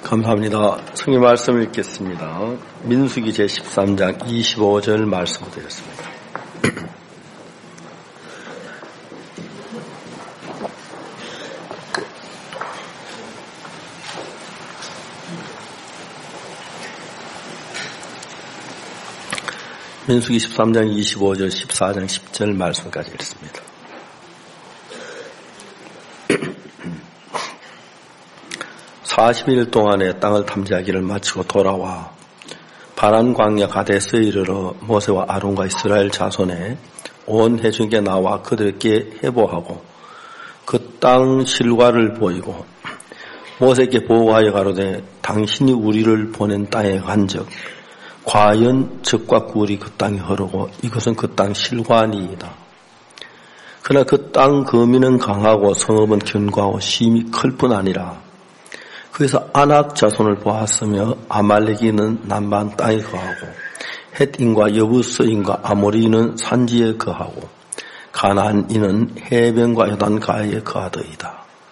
감사합니다. 성경 말씀을 읽겠습니다. 민수기 제13장 25절 말씀을 드렸습니다. 민수기 13장 25절 14장 10절 말씀까지 읽습니다. 40일 동안의 땅을 탐지하기를 마치고 돌아와 바란 광야 가데스에 이르러 모세와 아론과 이스라엘 자손의 온 회중에게 나와 그들에게 해보하고 그 땅 실과를 보이고 모세에게 보고하여 가로되 당신이 우리를 보낸 땅에 간즉 과연 적과 꿀이 그 땅에 흐르고 이것은 그 땅 실과니이다. 그러나 그 땅 거민은 강하고 성읍은 견고하고 심히 클 뿐 아니라 그래서 아낙 자손을 보았으며 아말렉인은 남방 땅에 거하고 헷인과 여부스인과 아모리인은 산지에 거하고 가나안인은 해변과 요단가에 거하더이다.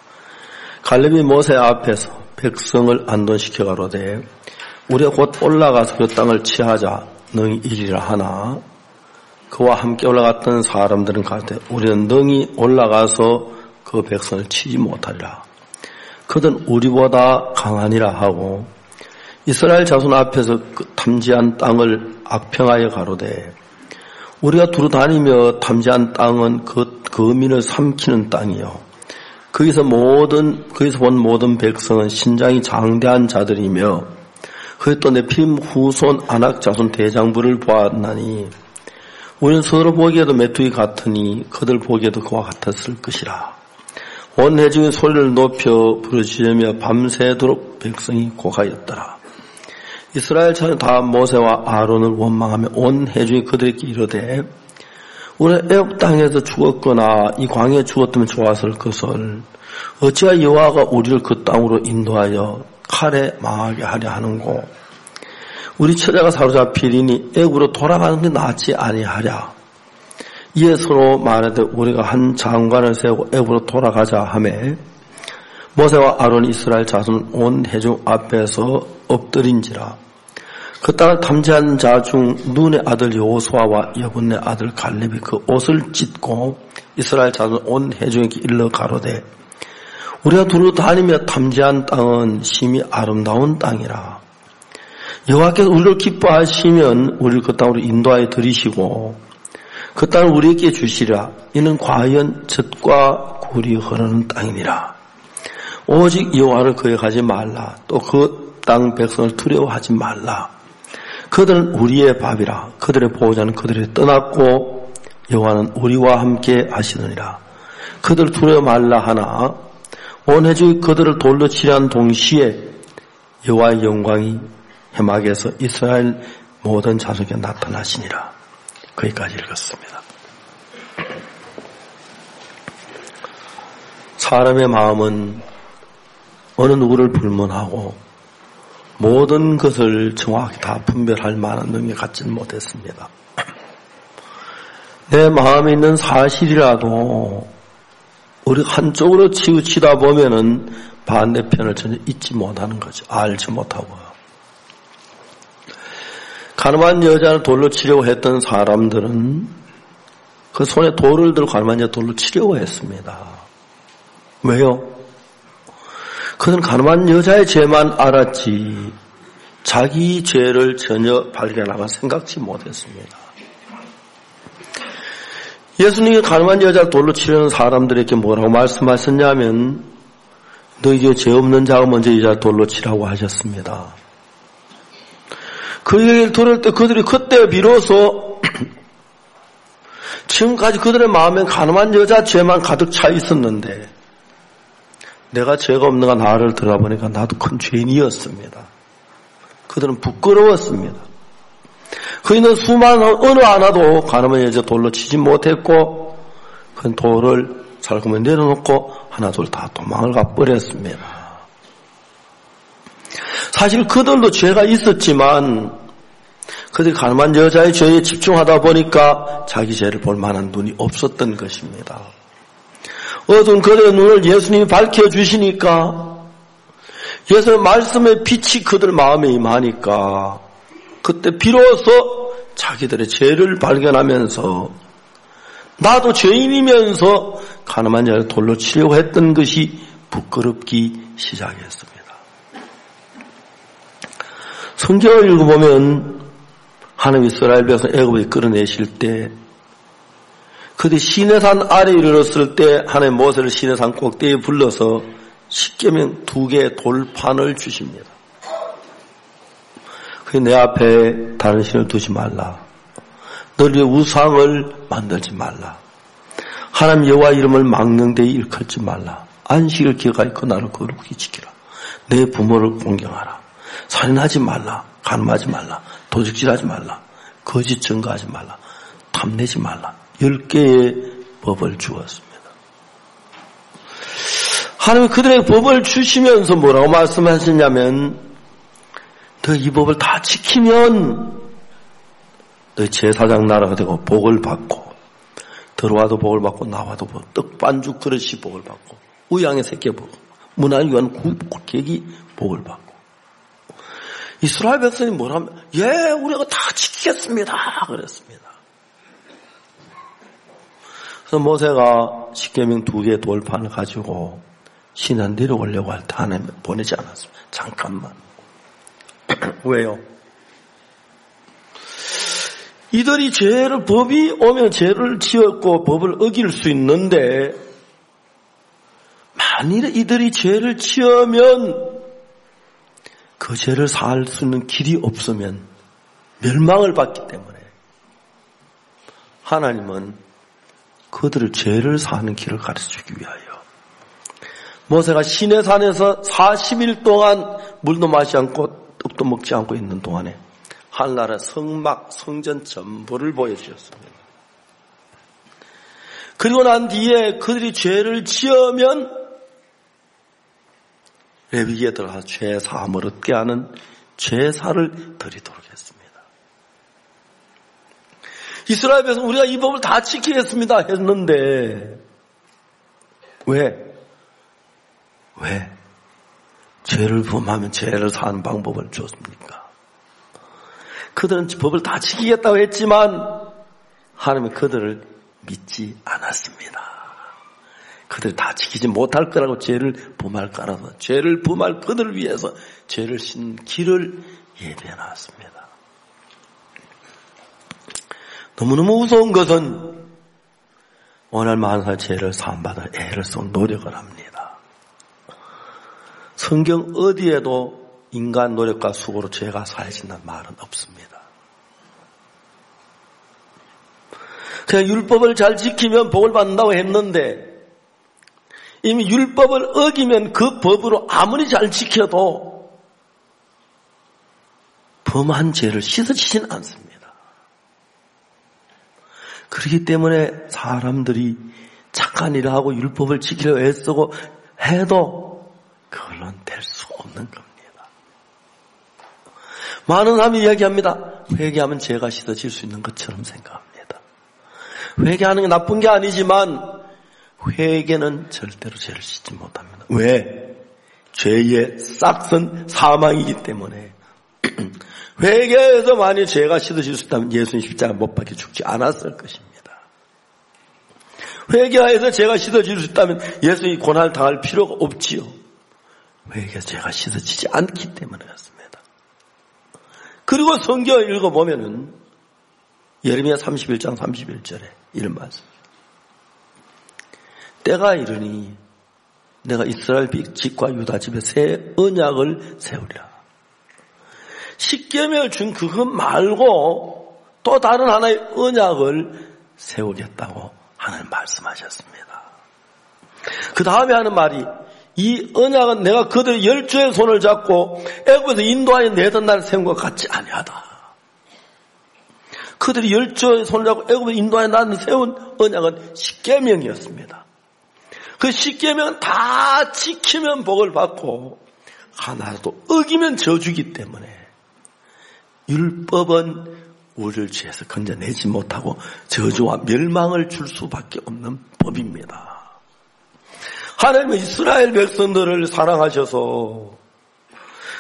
갈렙이 모세 앞에서 백성을 안돈시켜 가로되 우리가 곧 올라가서 그 땅을 취하자 능히 이리라 하나 그와 함께 올라갔던 사람들은 가로되 우리는 능히 올라가서 그 백성을 치지 못하리라. 그들은 우리보다 강하니라 하고 이스라엘 자손 앞에서 그 탐지한 땅을 악평하여 가로되 우리가 두루 다니며 탐지한 땅은 그 거민을 삼키는 땅이요 거기서 본 모든 백성은 신장이 장대한 자들이며 그에 또 네피림 후손 아낙 자손 대장부를 보았나니 우리는 서로 보기에도 메뚜기 같으니 그들 보기에도 그와 같았을 것이라. 온 회중의 소리를 높여 부르짖으며 밤새도록 백성이 고하였더라. 이스라엘 자손이 다 모세와 아론을 원망하며 온 회중이 그들에게 이르되 우리가 애굽 땅에서 죽었거나 이 광야에 죽었다면 좋았을 것을 어찌하여 여호와가 우리를 그 땅으로 인도하여 칼에 망하게 하려 하는고 우리 처자가 사로잡히리니 애굽으로 돌아가는 게 낫지 아니하랴. 이에 서로 말하되 우리가 한 장관을 세우고 애굽으로 돌아가자 하매 모세와 아론이 이스라엘 자손 온 회중 앞에서 엎드린지라. 그 땅을 탐지한 자 중 눈의 아들 여호수아와 여분의 아들 갈렙이 그 옷을 찢고 이스라엘 자손 온 회중에게 일러 가로되 우리가 두루 다니며 탐지한 땅은 심히 아름다운 땅이라. 여호와께서 우리를 기뻐하시면 우리를 그 땅으로 인도하여 들이시고 그 땅을 우리에게 주시라. 이는 과연 젖과 꿀이 흐르는 땅이니라. 오직 여호와를 거역하지 말라. 또 그 땅 백성을 두려워하지 말라. 그들은 우리의 밥이라. 그들의 보호자는 그들이 떠났고 여호와는 우리와 함께 하시느니라. 그들 두려워 말라 하나 온 회중이 그들을 돌로 치려한 동시에 여호와의 영광이 해막에서 이스라엘 모든 자손에게 나타나시니라. 거기까지 읽었습니다. 사람의 마음은 어느 누구를 불문하고 모든 것을 정확히 다 분별할 만한 능력을 갖지는 못했습니다. 내 마음에 있는 사실이라도 우리가 한쪽으로 치우치다 보면은 반대편을 전혀 잊지 못하는 거죠. 알지 못하고요. 가늠한 여자를 돌로 치려고 했던 사람들은 그 손에 돌을 들고 가늠한 여자 돌로 치려고 했습니다. 왜요? 그는 가늠한 여자의 죄만 알았지 자기 죄를 전혀 발견하고 생각지 못했습니다. 예수님이 가늠한 여자를 돌로 치려는 사람들에게 뭐라고 말씀하셨냐면 너희에게 죄 없는 자가 먼저 이 자를 돌로 치라고 하셨습니다. 그 얘기를 들을 때 그들이 그때 비로소 지금까지 그들의 마음에 가늠한 여자 죄만 가득 차 있었는데 내가 죄가 없는가 나를 들어보니까 나도 큰 죄인이었습니다. 그들은 부끄러웠습니다. 그 있는 수많은 어느 하나도 가늠한 여자 돌로 치지 못했고 그 돌을 살금을 내려놓고 하나둘 다 도망을 가버렸습니다. 사실 그들도 죄가 있었지만 그들이 가늠한 여자의 죄에 집중하다 보니까 자기 죄를 볼 만한 눈이 없었던 것입니다. 어두운 그들의 눈을 예수님이 밝혀주시니까 예수의 말씀의 빛이 그들 마음에 임하니까 그때 비로소 자기들의 죄를 발견하면서 나도 죄인이면서 가늠한 자를 돌로 치려고 했던 것이 부끄럽기 시작했습니다. 성경을 읽어보면 하나님 이스라엘 백성 애굽에 끌어내실 때 그들이 시내산 아래에 이르렀을 때 하나님 모세를 시내산 꼭대기에 불러서 십계명 2개의 돌판을 주십니다. 그 내 앞에 다른 신을 두지 말라. 너희의 우상을 만들지 말라. 하나님 여호와 이름을 망령되이 일컬지 말라. 안식을 기억하여 그 날을 거룩히 지키라. 내 부모를 공경하라. 살인하지 말라. 간음하지 말라. 도둑질하지 말라. 거짓 증거하지 말라. 탐내지 말라. 10개의 법을 주었습니다. 하나님 그들에게 법을 주시면서 뭐라고 말씀하셨냐면 너희 이 법을 다 지키면 너희 제사장 나라가 되고 복을 받고 들어와도 복을 받고 나와도 복, 떡반죽 그릇이 복을 받고 우양의 새끼 복, 문화를 위한 객이 복을 받고 이스라엘 백성이 뭐라면 예 우리가 다 지키겠습니다 그랬습니다. 그래서 모세가 십계명 2개의 돌판을 가지고 신에 내려오려고 할 때 하나님 보내지 않았습니다. 잠깐만. 왜요? 이들이 법이 오면 죄를 지었고 법을 어길 수 있는데 만일에 이들이 죄를 지으면 그 죄를 사할 수 있는 길이 없으면 멸망을 받기 때문에 하나님은 그들을 죄를 사하는 길을 가르쳐주기 위하여 모세가 시내산에서 40일 동안 물도 마시지 않고 떡도 먹지 않고 있는 동안에 하늘나라 성막, 성전 전부를 보여주셨습니다. 그리고 난 뒤에 그들이 죄를 지으면 레위기에 들어가서 죄 사함을 얻게 하는 제사를 드리도록 했습니다. 이스라엘 백성 우리가 이 법을 다 지키겠습니다 했는데 왜? 죄를 범하면 죄를 사는 방법을 줬습니까? 그들은 법을 다 지키겠다고 했지만 하나님은 그들을 믿지 않았습니다. 그들이 다 지키지 못할 거라고 죄를 범할 거라서 죄를 범할 그들을 위해서 죄를 씻는 길을 예비해 놨습니다. 너무너무 무서운 것은 오늘 만사 죄를 사함받아 애를 써 노력을 합니다. 성경 어디에도 인간 노력과 수고로 죄가 사해진다는 말은 없습니다. 그냥 율법을 잘 지키면 복을 받는다고 했는데 이미 율법을 어기면 그 법으로 아무리 잘 지켜도 범한 죄를 씻어지진 않습니다. 그렇기 때문에 사람들이 착한 일을 하고 율법을 지키려 애쓰고 해도 그걸로는 될 수 없는 겁니다. 많은 사람이 이야기합니다. 회개하면 죄가 씻어질 수 있는 것처럼 생각합니다. 회개하는 게 나쁜 게 아니지만 회개는 절대로 죄를 씻지 못합니다. 왜? 죄의 싹은 사망이기 때문에 회개해서 만약 죄가 씻어질 수 있다면 예수님 십자가 못 박혀 죽지 않았을 것입니다. 회개해서 죄가 씻어질 수 있다면 예수님이 고난을 당할 필요가 없지요. 회개해서 죄가 씻어지지 않기 때문에 그렇습니다. 그리고 성경을 읽어보면은 예레미야 31장 31절에 이런 말씀. 때가 이르니 내가 이스라엘 집과 유다 집에 새 언약을 세우리라. 십계명을 준 그것 말고 또 다른 하나의 언약을 세우겠다고 하나님 말씀하셨습니다. 그 다음에 하는 말이 이 언약은 내가 그들의 열조의 손을 잡고 애굽에서 인도하여 내던 날 세운 것 같지 아니하다. 그들이 열조의 손을 잡고 애굽에서 인도하여 나는 세운 언약은 십계명이었습니다. 그 십계명은 다 지키면 복을 받고 하나라도 어기면 저주기 때문에 율법은 우리를 죄에서 건져내지 못하고 저주와 멸망을 줄 수밖에 없는 법입니다. 하나님은 이스라엘 백성들을 사랑하셔서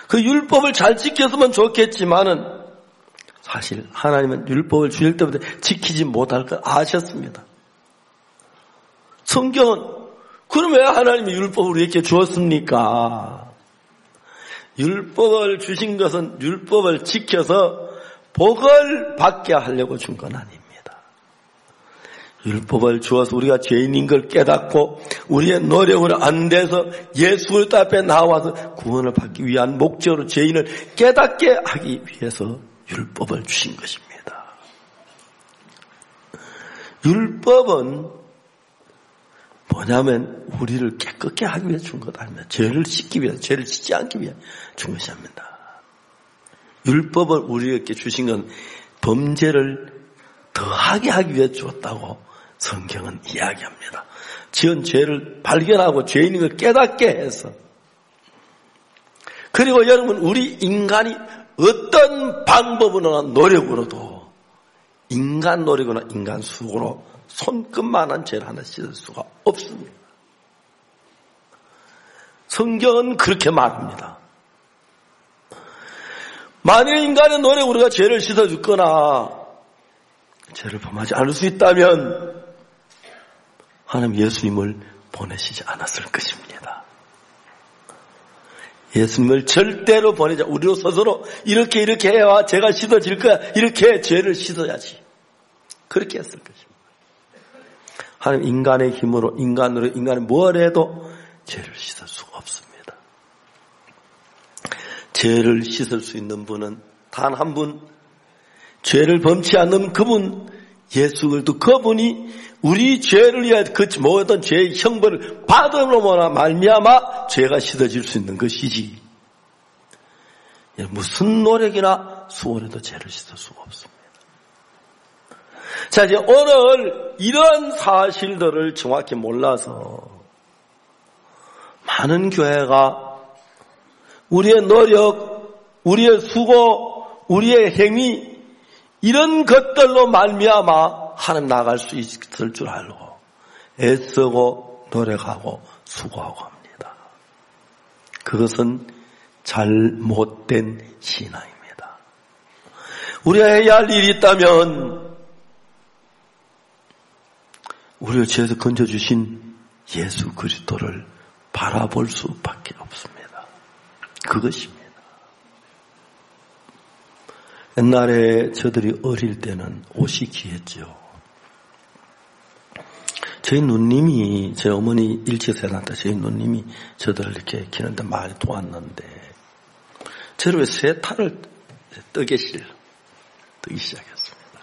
그 율법을 잘 지켰으면 좋겠지만은 사실 하나님은 율법을 주실 때부터 지키지 못할 걸 아셨습니다. 성경은 그럼 왜 하나님이 율법을 이렇게 주었습니까? 율법을 주신 것은 율법을 지켜서 복을 받게 하려고 준 건 아닙니다. 율법을 주어서 우리가 죄인인 걸 깨닫고 우리의 노력으로 안 돼서 예수 그리스도 앞에 나와서 구원을 받기 위한 목적으로 죄인을 깨닫게 하기 위해서 율법을 주신 것입니다. 율법은 뭐냐면 우리를 깨끗게 하기 위해 준 것 아닙니다. 죄를 씻기 위해, 죄를 짓지 않기 위해 준 것입니다. 율법을 우리에게 주신 건 범죄를 더하게 하기 위해 주었다고 성경은 이야기합니다. 지은 죄를 발견하고 죄인인 걸 깨닫게 해서. 그리고 여러분, 우리 인간이 어떤 방법으로나 노력으로도 인간 노력이나 인간 수고로 손끝만한 죄를 하나 씻을 수가 없습니다. 성경은 그렇게 말합니다. 만일 인간의 노력으로 우리가 죄를 씻어줬거나 죄를 범하지 않을 수 있다면 하나님 예수님을 보내시지 않았을 것입니다. 예수님을 절대로 보내자. 우리로 스스로 이렇게 해야 죄가 씻어질 거야. 이렇게 죄를 씻어야지. 그렇게 했을 것입니다. 하나님 인간의 힘으로 인간이 뭘 해도 죄를 씻을 수가 없습니다. 죄를 씻을 수 있는 분은 단 한 분, 죄를 범치 않는 그분, 예수 그리스도 그분이 우리 죄를 위해 그 모든 죄의 형벌을 받음으로 말미암아 죄가 씻어질 수 있는 것이지. 무슨 노력이나 수고해도 죄를 씻을 수가 없습니다. 자, 이제 오늘 이런 사실들을 정확히 몰라서 많은 교회가 우리의 노력, 우리의 수고, 우리의 행위 이런 것들로 말미암아 하나님 나갈 수 있을 줄 알고 애쓰고 노력하고 수고하고 합니다. 그것은 잘못된 신앙입니다. 우리가 해야 할 일이 있다면 우리를 죄에서 건져주신 예수 그리스도를 바라볼 수밖에 없습니다. 그것입니다. 옛날에 저들이 어릴 때는 옷이 귀했죠. 저희 누님이, 저희 어머니 일찍세살 때 저희 누님이 저들을 이렇게 키우는데 많이 도왔는데 저를 왜 세탈을 뜨기 시작했습니다.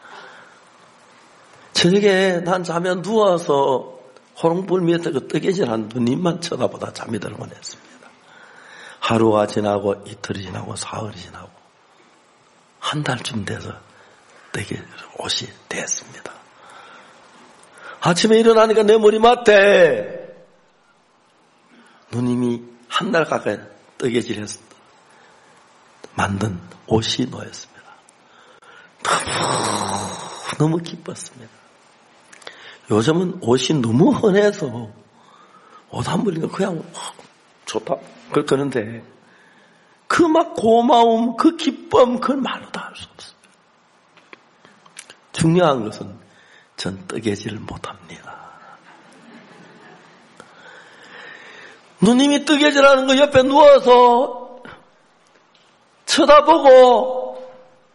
저녁에 난 자면 누워서 호롱불 밑에 그 뜨개질한 누님만 쳐다보다 잠이 들곤 했습니다. 하루가 지나고 이틀이 지나고 사흘이 지나고 한 달쯤 돼서 뜨개 옷이 됐습니다. 아침에 일어나니까 내 머리맡에 누님이 한 달 가까이 뜨개질해서 만든 옷이 놓였습니다. 너무 기뻤습니다. 요즘은 옷이 너무 흔해서 옷 한 벌이니까 그냥 좋다 그러는데 그 막 고마움, 그 기쁨 그걸 말로 다 할 수 없습니다. 중요한 것은 전 뜨개질을 못합니다. 누님이 뜨개질하는 거 옆에 누워서 쳐다보고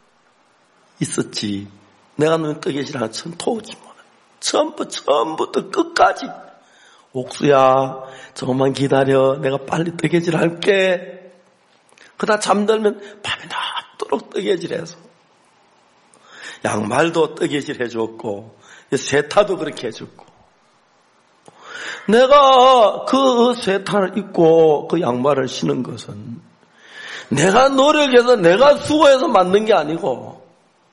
있었지. 내가 누님 뜨개질하는 참 도우지 못해. 처음부터 끝까지 옥수야 조금만 기다려. 내가 빨리 뜨개질 할게. 그러다 잠들면 밤이 낮도록 뜨개질해서 양말도 뜨개질 해줬고 세타도 그렇게 해줬고 내가 그 세타를 입고 그 양말을 신은 것은 내가 노력해서 내가 수고해서 만든 게 아니고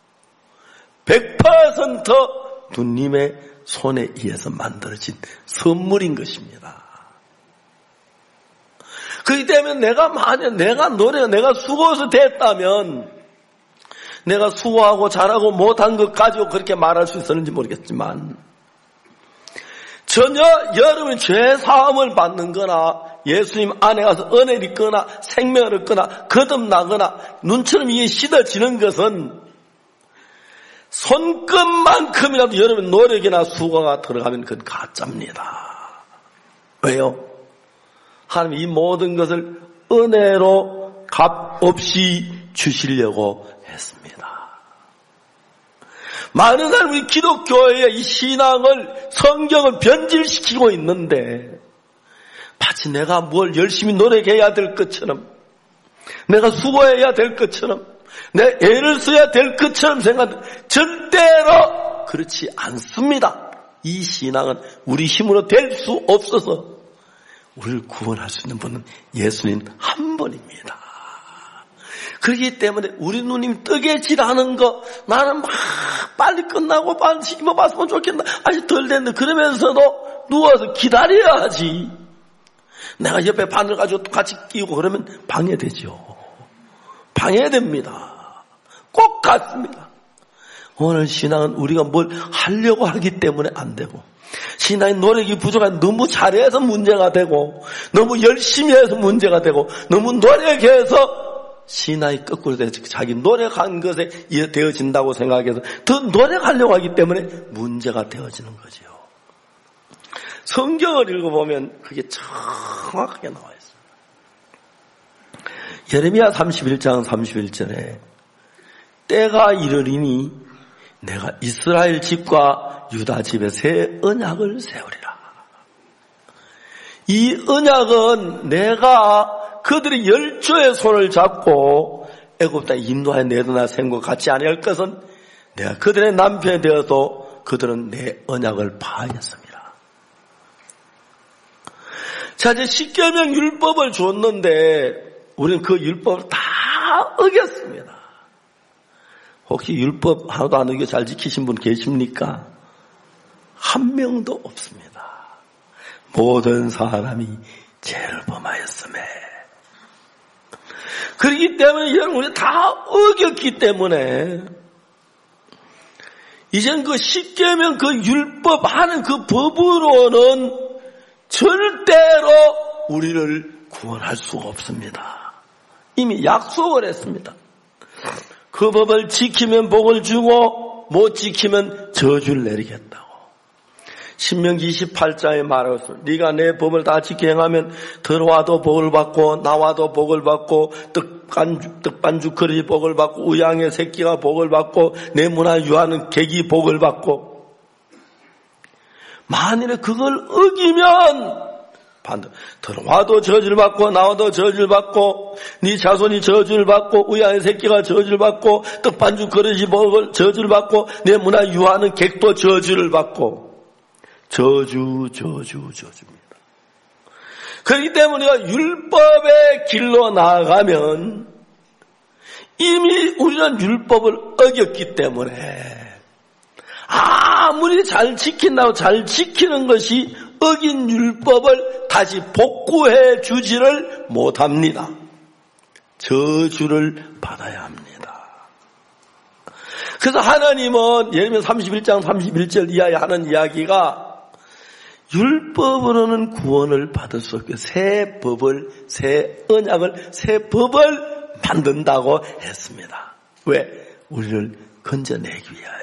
100% 누님의 손에 의해서 만들어진 선물인 것입니다. 그렇기 때문에 만약 내가 수고해서 됐다면 내가 수고하고 잘하고 못한 것 가지고 그렇게 말할 수 있었는지 모르겠지만 전혀 여러분이 죄 사함을 받는 거나 예수님 안에 가서 은혜를 얻거나 생명을 얻거나 거듭나거나 눈처럼 이게 씻어지는 것은 손끝만큼이라도 여러분 노력이나 수고가 들어가면 그건 가짜입니다. 왜요? 하나님이 이 모든 것을 은혜로 값 없이 주시려고 했습니다. 많은 사람이 기독교의 이 신앙을 성경을 변질시키고 있는데 마치 내가 뭘 열심히 노력해야 될 것처럼 내가 수고해야 될 것처럼 내 애를 써야 될 것처럼 생각하는데 절대로 그렇지 않습니다. 이 신앙은 우리 힘으로 될 수 없어서 우리를 구원할 수 있는 분은 예수님 한 분입니다. 그렇기 때문에 우리 누님 뜨개질하는 거 나는 막 빨리 끝나고 빨리 입어봤으면 좋겠다. 아직 덜 됐는데 그러면서도 누워서 기다려야지. 내가 옆에 바늘 가지고 같이 끼고 그러면 방해되죠. 방해됩니다. 꼭 같습니다. 오늘 신앙은 우리가 뭘 하려고 하기 때문에 안 되고 신앙의 노력이 부족한 너무 잘해서 문제가 되고 너무 열심히 해서 문제가 되고 너무 노력해서 신앙이 거꾸로 돼서 자기 노력한 것에 되어진다고 생각해서 더 노력하려고 하기 때문에 문제가 되어지는 거죠. 성경을 읽어보면 그게 정확하게 나와 있어요. 예레미야 31장 31절에 때가 이르리니 내가 이스라엘 집과 유다 집에 새 언약을 세우리라. 이 언약은 내가 그들의 열조의 손을 잡고 애굽 땅에 인도하여 내도나 생과 같지 아니할 것은 내가 그들의 남편이 되어도 그들은 내 언약을 파하였습니다. 자, 이제 십계명 율법을 줬는데 우리는 그 율법을 다 어겼습니다. 혹시 율법 하나도 안 어겨 잘 지키신 분 계십니까? 한 명도 없습니다. 모든 사람이 죄를 범하였음에. 그렇기 때문에 여러분 우리 다 어겼기 때문에 이젠 그 십계명 그 율법 하는 그 법으로는 절대로 우리를 구원할 수가 없습니다. 이미 약속을 했습니다. 그 법을 지키면 복을 주고 못 지키면 저주를 내리겠다고. 신명기 28장에 말하고 있습니다. 네가 내 법을 다 지켜 행하면 들어와도 복을 받고 나와도 복을 받고 떡반죽 그릇이 복을 받고 우양의 새끼가 복을 받고 내 문화 유하는 객이 복을 받고 만일에 그걸 어기면 들어와도 저주를 받고 나와도 저주를 받고 네 자손이 저주를 받고 우양의 새끼가 저주를 받고 떡반죽 그릇이 저주를 받고 내 문화 유하는 객도 저주를 받고 저주입니다. 그렇기 때문에 율법의 길로 나아가면 이미 우리는 율법을 어겼기 때문에 아무리 잘 지킨다고 잘 지키는 것이 어긴 율법을 다시 복구해 주지를 못합니다. 저주를 받아야 합니다. 그래서 하나님은 예레미야 31장 31절 이하에 하는 이야기가 율법으로는 구원을 받을 수 없게 새 법을 새 언약을 새 법을 만든다고 했습니다. 왜? 우리를 건져내기 위하여.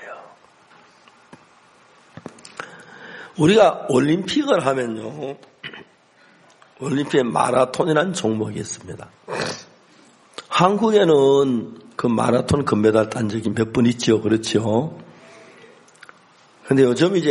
우리가 올림픽을 하면요, 올림픽에 마라톤이라는 종목이 있습니다. 한국에는 그 마라톤 금메달 딴 적이 몇 번 있죠, 그렇죠? 근데 요즘 이제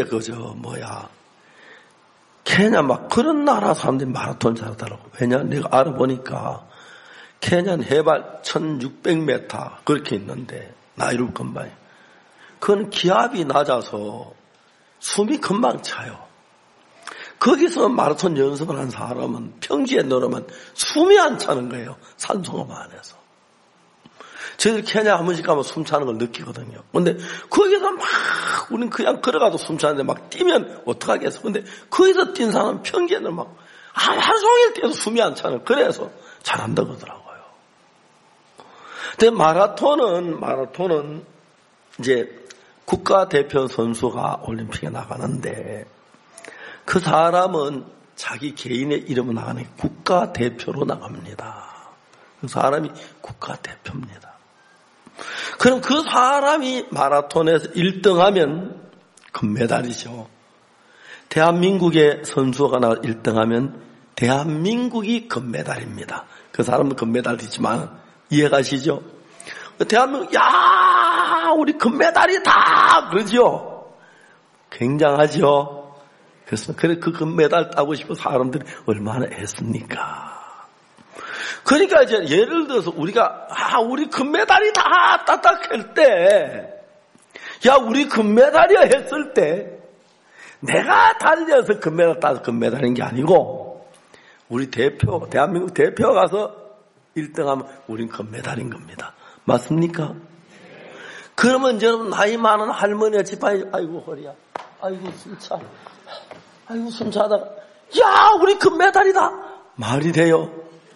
케냐 막 그런 나라 사람들이 마라톤 잘하더라고. 왜냐? 내가 알아보니까 케냐는 해발 1600m 그렇게 있는데 나이로 금방 그건 기압이 낮아서 숨이 금방 차요. 거기서 마라톤 연습을 한 사람은 평지에 내려오면 숨이 안 차는 거예요. 산소가 많아서. 저희들 케냐 한 번씩 가면 숨 차는 걸 느끼거든요. 근데 거기서 막 우리는 그냥 걸어가도 숨 차는데 막 뛰면 어떡하겠어. 근데 거기서 뛴 사람은 평지에는 막 하루 종일 뛰어도 숨이 안 차는, 그래서 잘한다고 하더라고요. 근데 마라톤은 이제 국가대표 선수가 올림픽에 나가는데 그 사람은 자기 개인의 이름으로 나가는 국가대표로 나갑니다. 그 사람이 국가대표입니다. 그럼 그 사람이 마라톤에서 1등하면 금메달이죠. 대한민국의 선수가 나가 1등하면 대한민국이 금메달입니다. 그 사람은 금메달이지만 이해가시죠? 대한민국 야 우리 금메달이다 그러죠. 굉장하죠. 그래서 그 금메달 따고 싶은 사람들이 얼마나 애씁니까? 그러니까 이제 예를 들어서 우리가 우리 금메달이다 따딱할 때 야 우리 금메달이야 했을 때 내가 달려서 금메달 따서 금메달인 게 아니고 우리 대한민국 대표가 가서 1등하면 우린 금메달인 겁니다. 맞습니까? 그러면 여러분 나이 많은 할머니가 집안에 아이고 허리야 아이고 숨차 아이고 숨차다가 야 우리 금메달이다 말이 돼요?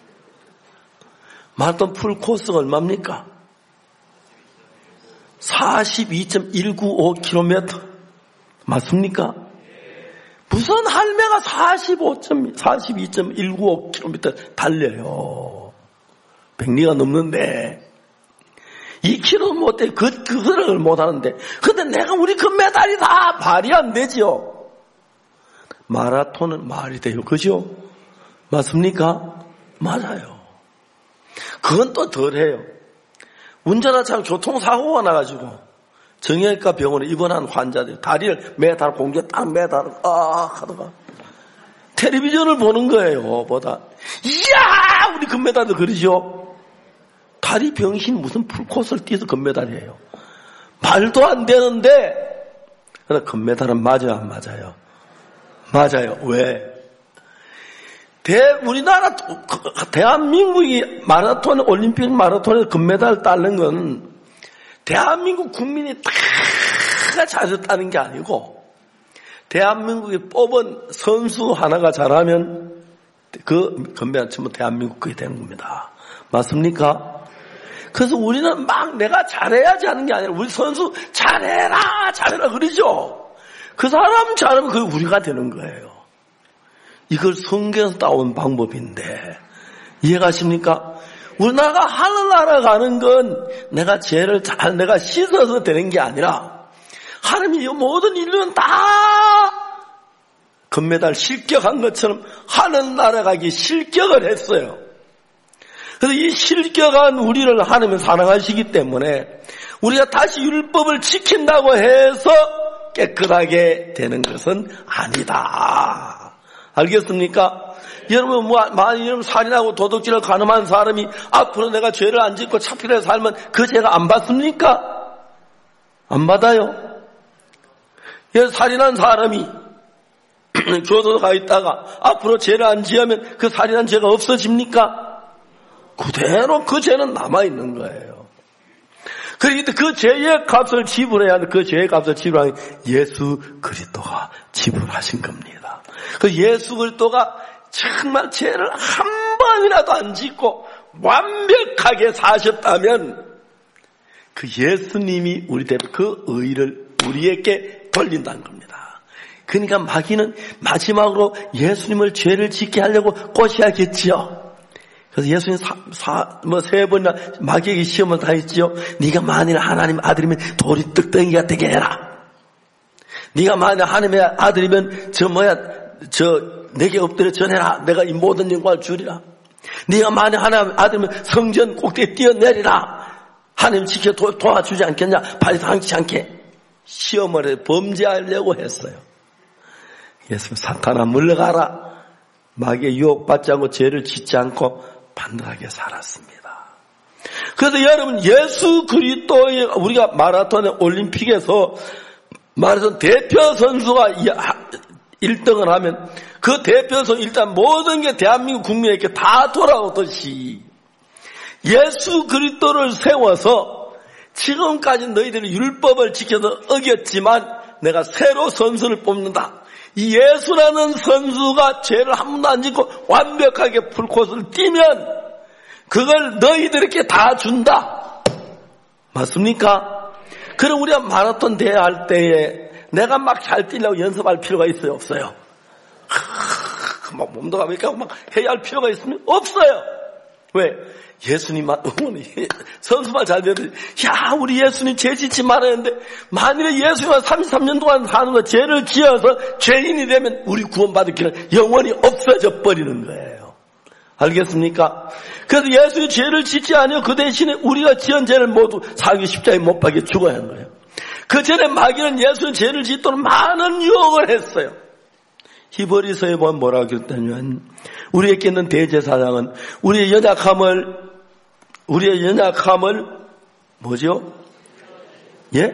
마라톤 풀코스가 얼마입니까? 42.195km 맞습니까? 무슨 할매가 42.195km 달려요. 100리가 넘는데 2km 못해 그거를 못하는데 근데 내가 우리 금메달이다 말이 안 되죠. 마라톤은 말이 돼요. 그죠? 맞습니까? 맞아요. 그건 또 덜해요. 운전하다가 교통사고가 나가지고 정형외과 병원에 입원한 환자들 다리를 매달 공개 딱 매달 하다가 텔레비전을 보는 거예요. 보다 이야 우리 금메달도 그러죠. 다리 병신 무슨 풀코스를 뛰어서 금메달이에요. 말도 안 되는데 그러나 금메달은 맞아요 안 맞아요? 맞아요. 왜? 우리나라 대한민국이 마라톤 올림픽 마라톤에서 금메달 따는 건 대한민국 국민이 다 잘했다는 게 아니고 대한민국이 뽑은 선수 하나가 잘하면 그 금메달 치면 대한민국 그게 되는 겁니다. 맞습니까? 그래서 우리는 막 내가 잘해야지 하는 게 아니라 우리 선수 잘해라 그러죠. 그 사람 잘하면 그게 우리가 되는 거예요. 이걸 성경에서 따온 방법인데 이해가십니까? 우리나라가 하늘나라 가는 건 내가 죄를 내가 씻어서 되는 게 아니라 하나님이 모든 인류는 다 금메달 실격한 것처럼 하늘나라 가기 실격을 했어요. 그래서 이 실격한 우리를 하나님은 사랑하시기 때문에 우리가 다시 율법을 지킨다고 해서 깨끗하게 되는 것은 아니다. 알겠습니까? 여러분, 만약 여러분 살인하고 도둑질을 가늠한 사람이 앞으로 내가 죄를 안 짓고 착필해서 살면 그 죄가 안 받습니까? 안 받아요. 살인한 사람이 교도소 가 있다가 앞으로 죄를 안 지으면 그 살인한 죄가 없어집니까? 그대로 그 죄는 남아있는 거예요. 그런데 그 죄의 값을 지불해야 하는데 그 죄의 값을 지불하는 예수 그리스도가 지불하신 겁니다. 그 예수 그리스도가 정말 죄를 한 번이라도 안 짓고 완벽하게 사셨다면 그 예수님이 우리 대표 그 의를 우리에게 돌린다는 겁니다. 그러니까 마귀는 마지막으로 예수님을 죄를 짓게 하려고 꼬셔야겠지요. 그래서 예수님 세 번이나 마귀에게 시험을 당했지요. 네가 만일 하나님 아들이면 돌이 떡덩이가 되게 해라. 네가 만일 하나님의 아들이면 내게 엎드려 전해라. 내가 이 모든 영광을 주리라. 네가 만일 하나님 아들이면 성전 꼭대기에 뛰어내리라. 하나님 지켜 도와주지 않겠냐. 발이 당치 않게 시험을 해 범죄하려고 했어요. 예수님 사탄아 물러가라. 마귀의 유혹받지 않고 죄를 짓지 않고 반듯하게 살았습니다. 그래서 여러분 예수 그리스도의 우리가 마라톤의 올림픽에서 마라톤 대표 선수가 1등을 하면 그 대표 선수 일단 모든 게 대한민국 국민에게 다 돌아오듯이 예수 그리스도를 세워서 지금까지 너희들이 율법을 지켜서 어겼지만 내가 새로 선수를 뽑는다. 이 예수라는 선수가 죄를 한 번도 안 짓고 완벽하게 풀코스를 뛰면 그걸 너희들에게 다 준다. 맞습니까? 그럼 우리가 마라톤 대회 할 때에 내가 막 잘 뛰려고 연습할 필요가 있어요? 없어요? 막 몸도 가볍게 막 해야 할 필요가 있으면 없어요. 왜? 예수님만 응원해. 선수만 잘 되더니, 야, 우리 예수님 죄 짓지 말아야 하는데, 만일에 예수님만 33년 동안 사는 거 죄를 지어서 죄인이 되면 우리 구원받을 길은 영원히 없어져 버리는 거예요. 알겠습니까? 그래서 예수의 죄를 짓지 아니요 그 대신에 우리가 지은 죄를 모두 사기 십자가에 못 박혀 죽어야 하는 거예요. 그 전에 마귀는 예수의 죄를 짓도록 많은 유혹을 했어요. 히브리서에 보면 뭐라고 그랬다면, 우리에게 있는 대제사장은 우리의 연약함을 뭐죠? 예?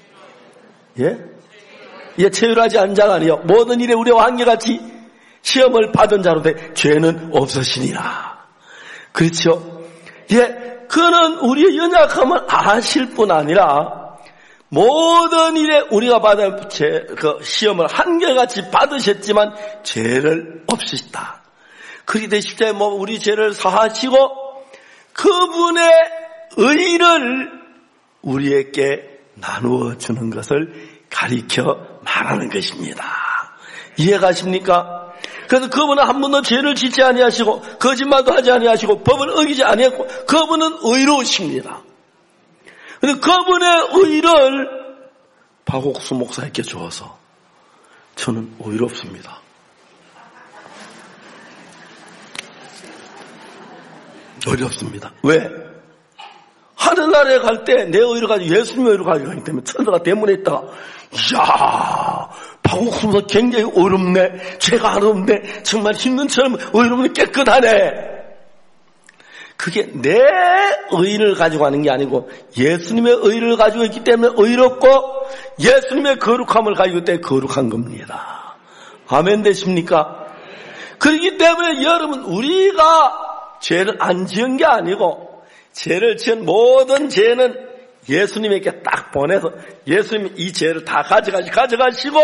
체휼하지 않은 자가 아니요 모든 일에 우리와 한결같이 시험을 받은 자로 돼 죄는 없으시니라. 그렇죠? 예, 그는 우리의 연약함을 아실 뿐 아니라 모든 일에 우리가 받은 그 시험을 한결같이 받으셨지만 죄를 없으시다. 그리되 십자가에 우리 죄를 사하시고 그분의 의를 우리에게 나누어 주는 것을 가리켜 말하는 것입니다. 이해가십니까? 그래서 그분은 한 번도 죄를 짓지 아니하시고 거짓말도 하지 아니하시고 법을 어기지 아니했고 그분은 의로우십니다. 그런데 그분의 의를 박옥수 목사에게 주어서 저는 의롭습니다. 어렵습니다. 왜? 하늘나라에 갈 때 내 의를 가지고 예수님의 의를 가지고 가기 때문에 천사가 대문에 있다가 이야 박옥수 목사 굉장히 어렵네. 죄가 안 없네. 정말 힘든 처럼 의롭네. 깨끗하네. 그게 내 의를 가지고 하는 게 아니고 예수님의 의를 가지고 있기 때문에 의롭고 예수님의 거룩함을 가지고 있기 때문에 거룩한 겁니다. 아멘 되십니까? 그렇기 때문에 여러분 우리가 죄를 안 지은 게 아니고 죄를 지은 모든 죄는 예수님에게 딱 보내서 예수님이 이 죄를 다 가져가시고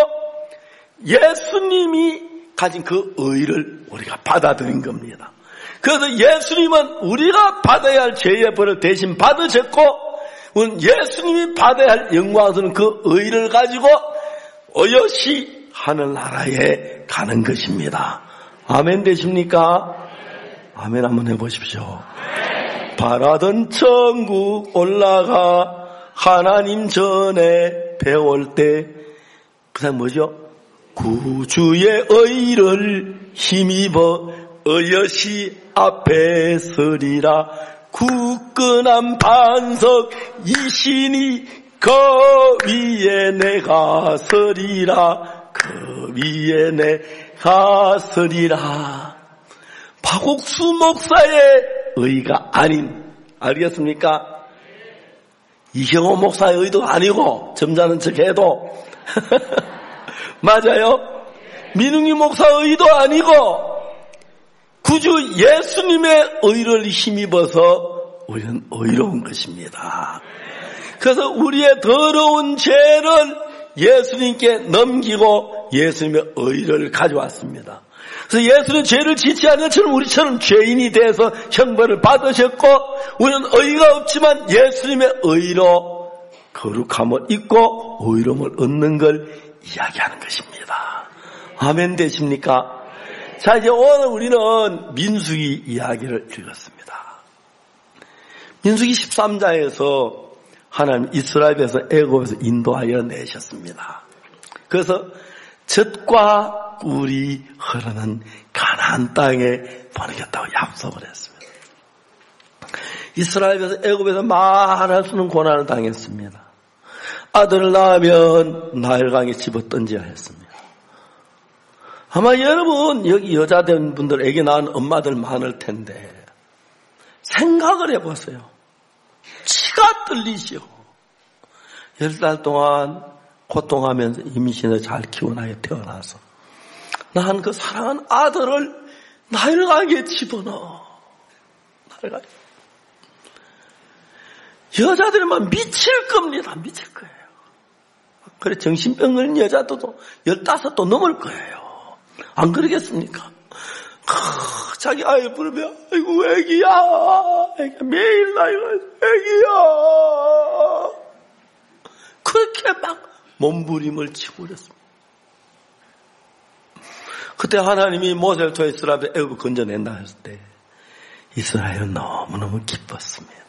예수님이 가진 그 의를 우리가 받아들인 겁니다. 그래서 예수님은 우리가 받아야 할 죄의 벌을 대신 받으셨고 예수님이 받아야 할 영광스러운 그 의를 가지고 어여시 하늘나라에 가는 것입니다. 아멘 되십니까? 아멘 한번 해보십시오. 바라던 천국 올라가 하나님 전에 배울 때 그 다음 뭐죠? 구주의 의를 힘입어 어여시 앞에 서리라. 굳건한 반석 이신이 그 위에 내가 서리라. 그 위에 내가 서리라. 박옥수 목사의 의가 아닌, 알겠습니까? 이경호 목사의 의도 아니고 점잖은 척해도 맞아요. 민웅이 목사의 의도 아니고 구주 예수님의 의를 힘입어서 우리는 의로운 것입니다. 그래서 우리의 더러운 죄를 예수님께 넘기고 예수님의 의를 가져왔습니다. 그래서 예수는 죄를 짓지 않은 것처럼 우리처럼 죄인이 돼서 형벌을 받으셨고 우리는 의가 없지만 예수님의 의로 거룩함을 잊고 의로움을 얻는 걸 이야기하는 것입니다. 아멘 되십니까? 자, 이제 오늘 우리는 민수기 이야기를 읽었습니다. 민수기 13장에서 하나님 이스라엘에서 애굽에서 인도하여 내셨습니다. 그래서 젖과 꿀이 흐르는 가나안 땅에 보내겠다고 약속을 했습니다. 이스라엘에서 애굽에서 말할 수 없는 고난을 당했습니다. 아들을 낳으면 나일강에 집어 던져야 했습니다. 아마 여러분 여기 여자된 분들 애기 낳은 엄마들 많을 텐데 생각을 해보세요. 치가 떨리시오. 10달 동안 고통하면서 임신을 잘 키워나게 태어나서 난 그 사랑하는 아들을 나일강에 집어넣어. 나일강에. 여자들만 미칠 겁니다. 미칠 거예요. 그래 정신병 걸린 여자들도 15도 넘을 거예요. 안 그러겠습니까? 자기 아이 부르면 아이고 애기야. 애기야. 매일 나이가 애기야. 그렇게 막 몸부림을 치고 그랬습니다. 그때 하나님이 모세를 통해 이스라엘을 애굽을 건져낸다 했을 때 이스라엘은 너무너무 기뻤습니다.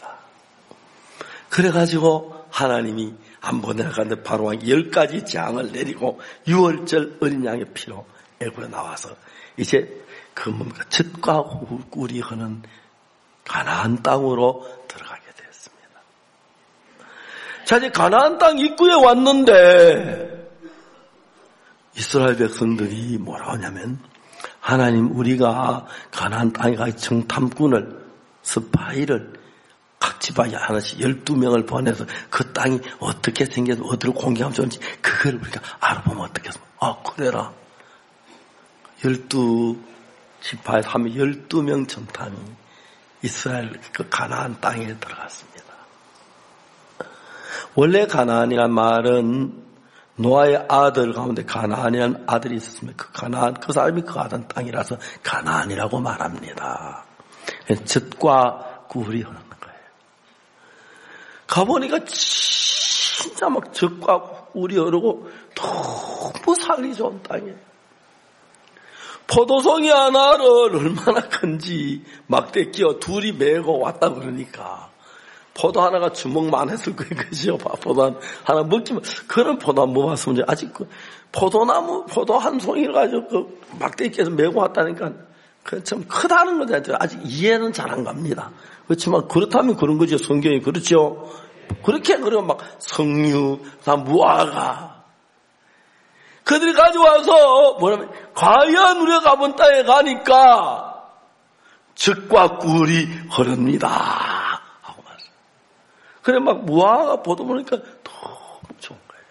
그래가지고 하나님이 안 보내가는데 바로왕 10가지 재앙을 내리고 6월절 어린 양의 피로 애굽에 나와서 이제 그 뭔가 젖과 꿀이 흐르는 가나안 땅으로 들어가게 되었습니다. 자, 이제 가나안 땅 입구에 왔는데 이스라엘 백성들이 뭐라 하냐면 하나님 우리가 가나안 땅에 가 정탐꾼을 스파이를 각 지파에 하나씩 12명을 보내서 그 땅이 어떻게 생겨서 어디로 공격하면 좋은지 그걸 우리가 알아보면 어떻겠습니까? 아, 그래라. 12지파에서 하면 12명 정탐이 이스라엘 그 가나안 땅에 들어갔습니다. 원래 가나안이란 말은 노아의 아들 가운데 가나안이라는 아들이 있었으면 그 가나안, 그 사람이 그 하던 땅이라서 가나안이라고 말합니다. 젖과 꿀이 흐르는 거예요. 가보니까 진짜 막 젖과 꿀이 흐르고 너무 살기 좋은 땅이에요. 포도송이 하나를 얼마나 큰지 막대 끼워 둘이 메고 왔다 그러니까 포도 하나가 주먹만 했을 거예요. 그죠? 포도 하나 먹지만 그런 포도 안 먹어봤으면 아직 그 포도나무 포도 한 송이를 가지고 그 막대 끼워서 메고 왔다니까 그 참 크다는 거죠. 아직 이해는 잘 안 갑니다. 그렇지만 그렇다면 그런 거죠. 성경이 그렇죠. 그렇게 그러면 막 석류, 무화과 그들이 가져와서 뭐냐면 과연 우리가 가본 땅에 가니까 젖과 꿀이 흐릅니다 하고 말했어요. 그래 막 무화과 보다 보니까 너무 좋은 거예요.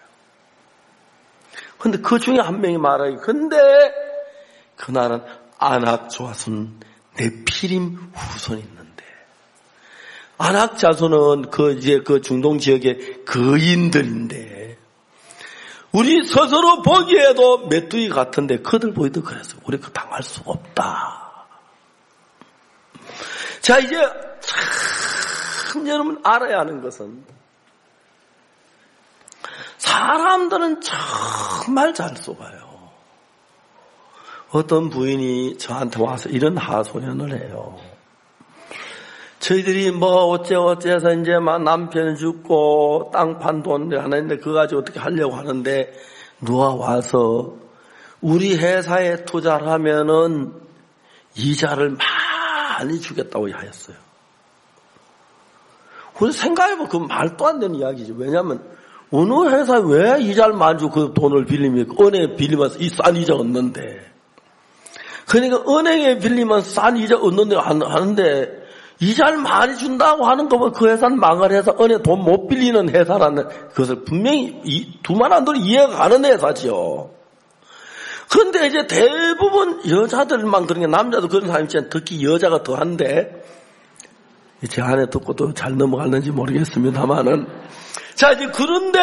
근데 그 중에 한 명이 말하기 근데 그날은 아낙 자손 네피림 후손이 있는데 아낙 자손은 그 중동 지역의 거인들인데 우리 스스로 보기에도 메뚜기 같은데 그들 보기도 그래서 우리 그 당할 수가 없다. 자, 이제 참 여러분 알아야 하는 것은 사람들은 정말 잘 속아요. 어떤 부인이 저한테 와서 이런 하소연을 해요. 저희들이 뭐 어째서 이제 막 남편이 죽고 땅 판 돈 하나 있는데 그거 가지고 어떻게 하려고 하는데 누가 와서 우리 회사에 투자를 하면은 이자를 많이 주겠다고 하였어요. 그래서 생각해보면 그 말도 안 되는 이야기죠. 왜냐하면 어느 회사에 왜 이자를 많이 주고 그 돈을 빌리면 은행에 빌리면서 이 싼 이자 얻는데 그러니까 은행에 빌리면 싼 이자 얻는데 하는데 이자를 많이 준다고 하는 거면 그 회사는 망을 해서 은행 돈 못 빌리는 회사라는 그것을 분명히 두말안 들어 이해가 가는 회사지요. 그런데 이제 대부분 여자들만 그런 게 남자도 그런 사람이 있지만 특히 여자가 더한데 제 안에 듣고도 잘 넘어갔는지 모르겠습니다만은 자 이제 그런데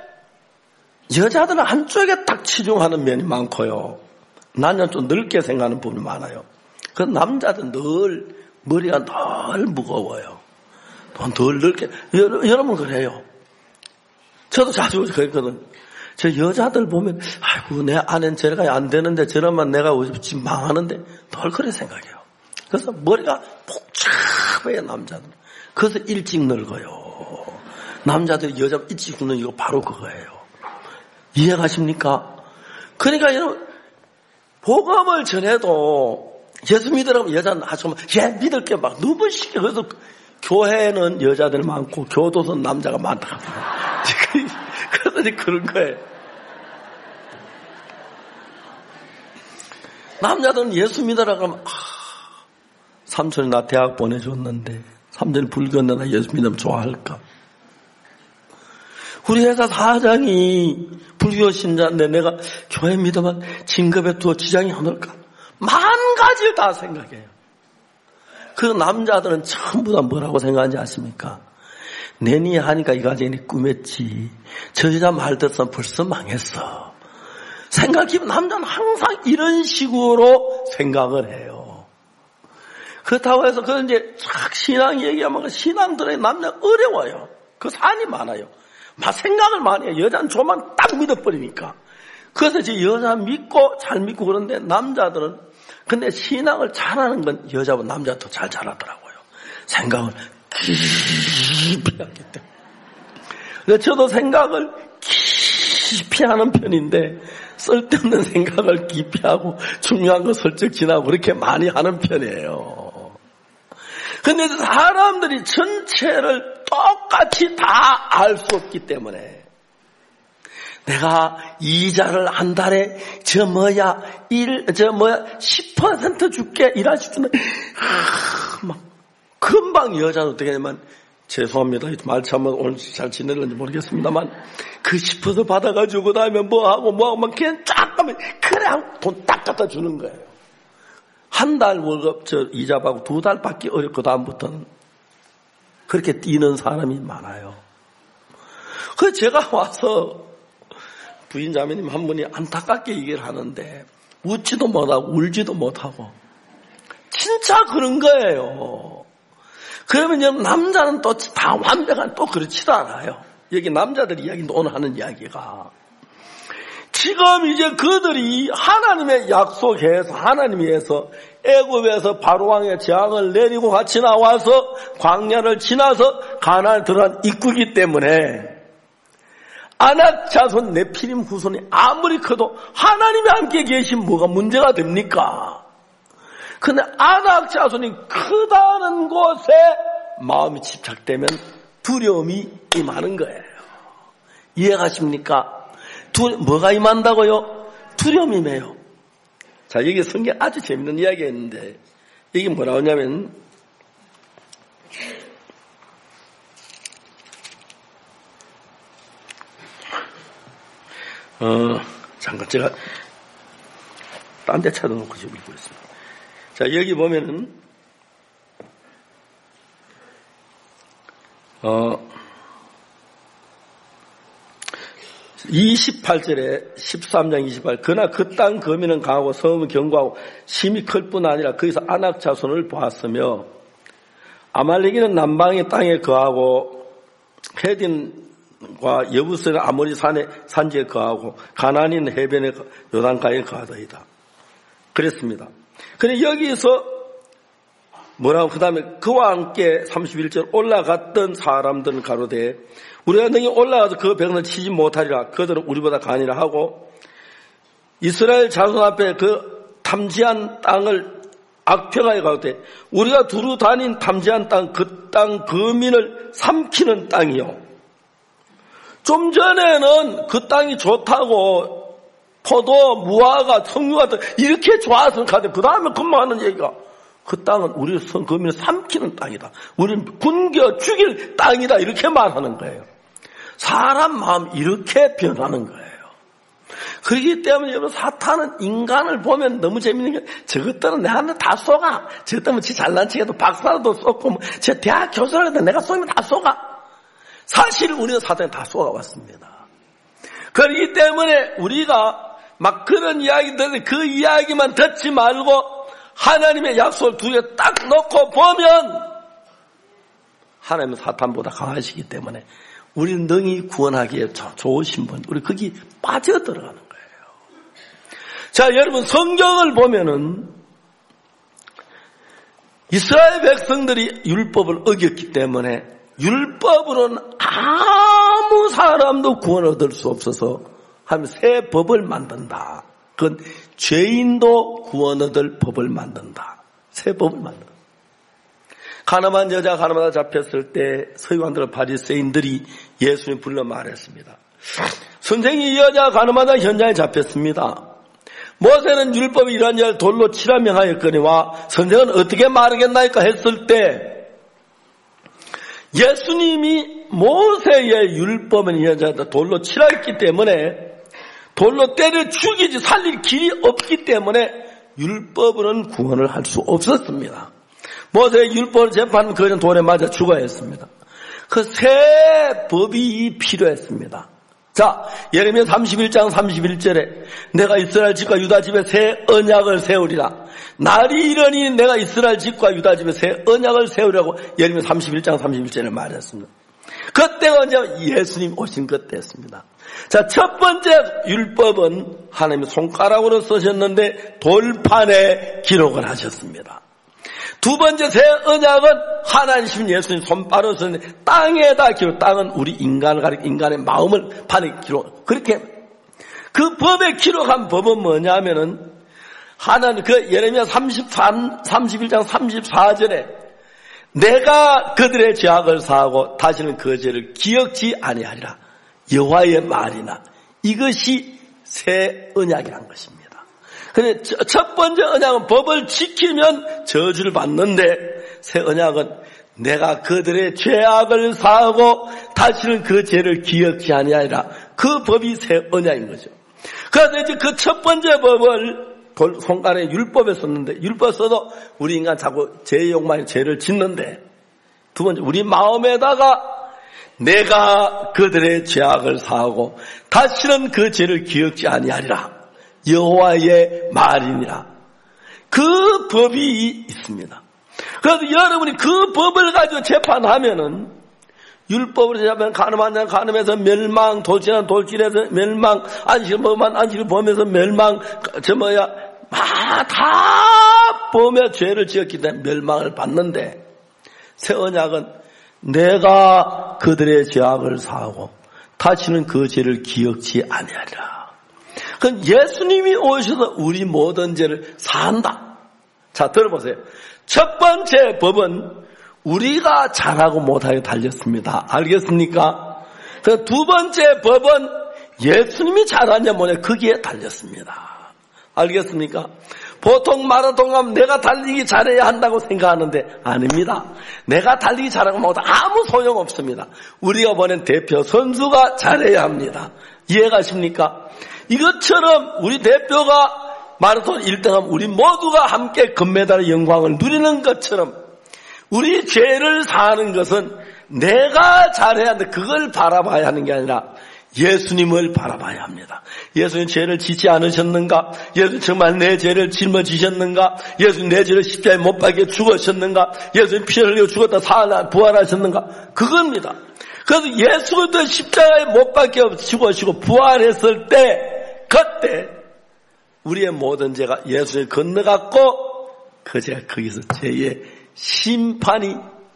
여자들은 한쪽에 딱 치중하는 면이 많고요. 남자는 좀 넓게 생각하는 부분이 많아요. 그 남자들은 늘 머리가 덜 무거워요. 덜 넓게. 여러분 그래요. 저도 자주 그랬거든. 저 여자들 보면 아이고 내 아내는 저래가 안 되는데 저러면 내가 지금 망하는데 덜 그래 생각해요. 그래서 머리가 복잡해요 남자들. 그래서 일찍 늙어요. 남자들이 여자 일찍 죽는 이거 바로 그거예요. 이해가십니까? 그러니까 여러분 복음을 전해도 예수 믿으라고 여자는 하시면 믿을 게 막 너무 쉽게 그래서 교회는 여자들 많고 교도소는 남자가 많다. 그래서 그런 거예요. 남자들은 예수 믿으라고 하면 삼촌이 나 대학 보내줬는데 삼촌이 불교인데 나 예수 믿으면 좋아할까? 우리 회사 사장이 불교 신자인데 내가 교회 믿으면 진급에 또 지장이 안 올까? 만 가지를 다 생각해요. 그 남자들은 전부 다 뭐라고 생각하는지 아십니까? 내니 하니까 이 가정이 꿈했지. 저 여자 말 듣으면 벌써 망했어. 생각해보면 남자는 항상 이런 식으로 생각을 해요. 그렇다고 해서 그런 이제 신앙 얘기하면 신앙들의 남자 어려워요. 그 산이 많아요. 막 생각을 많이 해요. 여자는 조만 딱 믿어버리니까. 그래서 저 여자 믿고 잘 믿고 그런데 남자들은 근데 신앙을 잘하는 건 여자보다 남자가 더 잘 잘하더라고요. 생각을 깊이 하기 때문에. 근데 저도 생각을 깊이 하는 편인데 쓸데없는 생각을 깊이 하고 중요한 거 슬쩍 지나고 그렇게 많이 하는 편이에요. 근데 사람들이 전체를 똑같이 다 알 수 없기 때문에 내가 이자를 한 달에 10% 줄게 일하실 때는 막 금방 여자는 어떻게 하냐면 죄송합니다. 말 잘못 오늘 잘 지내는지 모르겠습니다만 그 10% 받아가지고 그다음에 뭐하고 막 그냥 쫙 가면 그래 하고 돈 딱 갖다 주는 거예요. 한 달 월급 이자 받고 2달 받기 어렵고 다음부터는 그렇게 뛰는 사람이 많아요. 그래서 제가 와서 부인 자매님 한 분이 안타깝게 얘기를 하는데 웃지도 못하고 울지도 못하고 진짜 그런 거예요. 그러면 남자는 또 다 완벽한 또 그렇지도 않아요. 여기 남자들 이야기 오늘 하는 이야기가 지금 이제 그들이 하나님의 약속해서 하나님에서 애굽에서 바로왕의 재앙을 내리고 같이 나와서 광야를 지나서 가나안에 들어간 입구이기 때문에 아낙 자손 네피림 후손이 아무리 커도 하나님이 함께 계시면 뭐가 문제가 됩니까? 근데 아낙 자손이 크다는 곳에 마음이 집착되면 두려움이 임하는 거예요. 이해가십니까? 뭐가 임한다고요? 두려움이 임해요. 자, 여기 성경 아주 재밌는 이야기가 있는데 이게 뭐라고 하냐면 잠깐 제가 딴 데 찾아놓고 지금 읽고 있습니다. 자, 여기 보면은 28절에 13장 28 그러나 그 땅 거민은 강하고 성은 견고하고 심히 클 뿐 아니라 거기서 아낙 자손을 보았으며 아말렉이는 남방의 땅에 거하고 헤딘과 여부스는 아모리 산지에 거하고 가나안인 해변의 요단가에 거하더이다. 그랬습니다. 그런데 여기서 뭐라고 그 다음에 그와 함께 31절 올라갔던 사람들은 가로되 우리가 능히 올라가서 그 백성을 치지 못하리라. 그들은 우리보다 강하니라 하고 이스라엘 자손 앞에 그 탐지한 땅을 악평하여 가로되 우리가 두루 다닌 탐지한 땅 그 땅 거민을 삼키는 땅이요. 좀 전에는 그 땅이 좋다고 포도, 무화과, 석류가 이렇게 좋아서 가는데 그 다음에 근무하는 얘기가 그 땅은 우리 거민을 삼키는 땅이다. 우리는 굶겨 죽일 땅이다. 이렇게 말하는 거예요. 사람 마음 이렇게 변하는 거예요. 그렇기 때문에 여러분 사탄은 인간을 보면 너무 재밌는 게 저것들은 내한테 다 쏘가. 저것들은 지 잘난 척해도 박사도 쏘고 저 대학 교수라도 내가 쏘면 다 쏘가. 사실 우리는 사탄에 다 쏘아왔습니다. 그렇기 때문에 우리가 막 그런 이야기들 그 이야기만 듣지 말고 하나님의 약속을 두 개 딱 놓고 보면 하나님은 사탄보다 강하시기 때문에 우리는 능히 구원하기에 좋으신 분, 우리 거기 빠져들어가는 거예요. 자, 여러분 성경을 보면은 이스라엘 백성들이 율법을 어겼기 때문에 율법으로는 아무 사람도 구원 얻을 수 없어서 하면 새 법을 만든다. 그건 죄인도 구원 얻을 법을 만든다. 새 법을 만든다. 가늠한 여자 가늠하다 잡혔을 때 서기관들 바리새인들이 예수님 불러 말했습니다. 선생님, 이 여자 가늠하다 현장에 잡혔습니다. 모세는 율법이 이러한 자를 돌로 치라 명하였거니와 선생은 어떻게 말하겠나이까 했을 때 예수님이 모세의 율법은 이 여자를 돌로 치라 했기 때문에 돌로 때려 죽이지 살릴 길이 없기 때문에 율법으로는 구원을 할 수 없었습니다. 모세의 율법을 재판은 그는 돌에 맞아 죽어야 했습니다. 그 새 법이 필요했습니다. 자, 예레미야 31장 31절에 내가 이스라엘 집과 유다 집에 새 언약을 세우리라. 날이 이르니 내가 이스라엘 집과 유다 집에 새 언약을 세우리라고 예레미야 31장 31절에 말했습니다. 그때가 언제 예수님 오신 그때였습니다. 자, 첫 번째 율법은 하나님의 손가락으로 쓰셨는데 돌판에 기록을 하셨습니다. 두 번째 새 언약은 하나님 예수님 손바로 쓰는데 땅에다 기록. 땅은 우리 인간을 가리켜 인간의 마음을 판에 기록. 그렇게 그 법에 기록한 법은 뭐냐면은 하나님 그 예레미야 31장 34절에 내가 그들의 죄악을 사하고 다시는 그 죄를 기억지 아니하리라. 여호와의 말이나 이것이 새 언약이란 것입니다. 근데 첫 번째 언약은 법을 지키면 저주를 받는데 새 언약은 내가 그들의 죄악을 사하고 다시는 그 죄를 기억지 아니하리라. 그 법이 새 언약인 거죠. 그래서 이제 그 첫 번째 법을 손가락에 율법에 썼는데 율법 써도 우리 인간 자꾸 죄의 욕망에 죄를 짓는데 두 번째 우리 마음에다가 내가 그들의 죄악을 사하고 다시는 그 죄를 기억지 아니하리라. 여호와의 말이니라. 그 법이 있습니다. 그래서 여러분이 그 법을 가지고 재판하면은 율법으로 재판하면 가늠한 자는 가늠해서 멸망, 돌진한 돌진해서 멸망, 안식을 범한 안식을 범해서 멸망, 다 범해 죄를 지었기 때문에 멸망을 받는데 새 언약은 내가 그들의 죄악을 사하고 다시는 그 죄를 기억지 아니하리라. 그건 예수님이 오셔서 우리 모든 죄를 사한다. 자, 들어보세요. 첫 번째 법은 우리가 잘하고 못하게 달렸습니다. 알겠습니까? 그 두 번째 법은 예수님이 잘하냐 뭐냐 거기에 달렸습니다. 알겠습니까? 보통 마라톤 가면 내가 달리기 잘해야 한다고 생각하는데 아닙니다. 내가 달리기 잘하고 못하고 아무 소용없습니다. 우리가 보낸 대표 선수가 잘해야 합니다. 이해가십니까? 이것처럼 우리 대표가 마라톤 1등하면 우리 모두가 함께 금메달의 영광을 누리는 것처럼 우리 죄를 사하는 것은 내가 잘해야 하는데 그걸 바라봐야 하는 게 아니라 예수님을 바라봐야 합니다. 예수님 죄를 짓지 않으셨는가? 예수님 정말 내 죄를 짊어지셨는가? 예수님 내 죄를 십자가에 못 박혀 죽으셨는가? 예수님 피를 흘려 죽었다 부활하셨는가? 그겁니다. 그래서 예수도 십자가에 못 박혀 죽으시고 부활했을 때 그때 우리의 모든 죄가 예수를 건너갔고 그 죄가 거기서 죄의 심판이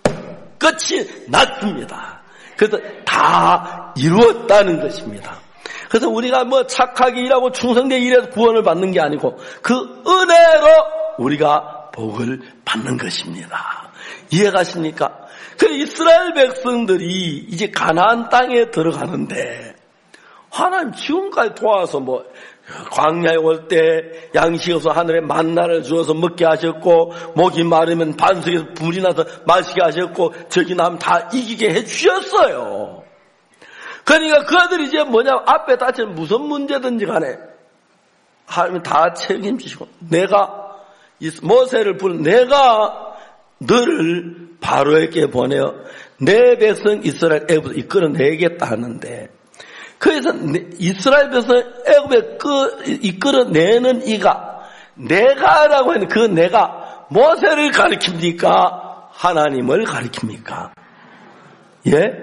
끝이 났습니다. 그래서 다 이루었다는 것입니다. 그래서 우리가 뭐 착하게 일하고 충성되게 일해서 구원을 받는 게 아니고 그 은혜로 우리가 복을 받는 것입니다. 이해가십니까? 그 이스라엘 백성들이 이제 가나안 땅에 들어가는데 하나님 지금까지 도와서 뭐 광야에 올 때 양식 없어 하늘에 만나를 주어서 먹게 하셨고 목이 마르면 반석에서 불이 나서 마시게 하셨고 적이 나면 다 이기게 해주셨어요. 그러니까 그들이 이제 뭐냐 앞에 닥친 무슨 문제든지 간에 하나님 다 책임지시고 내가 모세를 부른 내가 너를 바로에게 보내어 내 백성 이스라엘 애굽에서 이끌어내겠다 하는데 그래서 이스라엘 백성 애굽에 이끌어내는 이가 내가라고 했는데 그 내가 모세를 가리킵니까? 하나님을 가리킵니까? 예?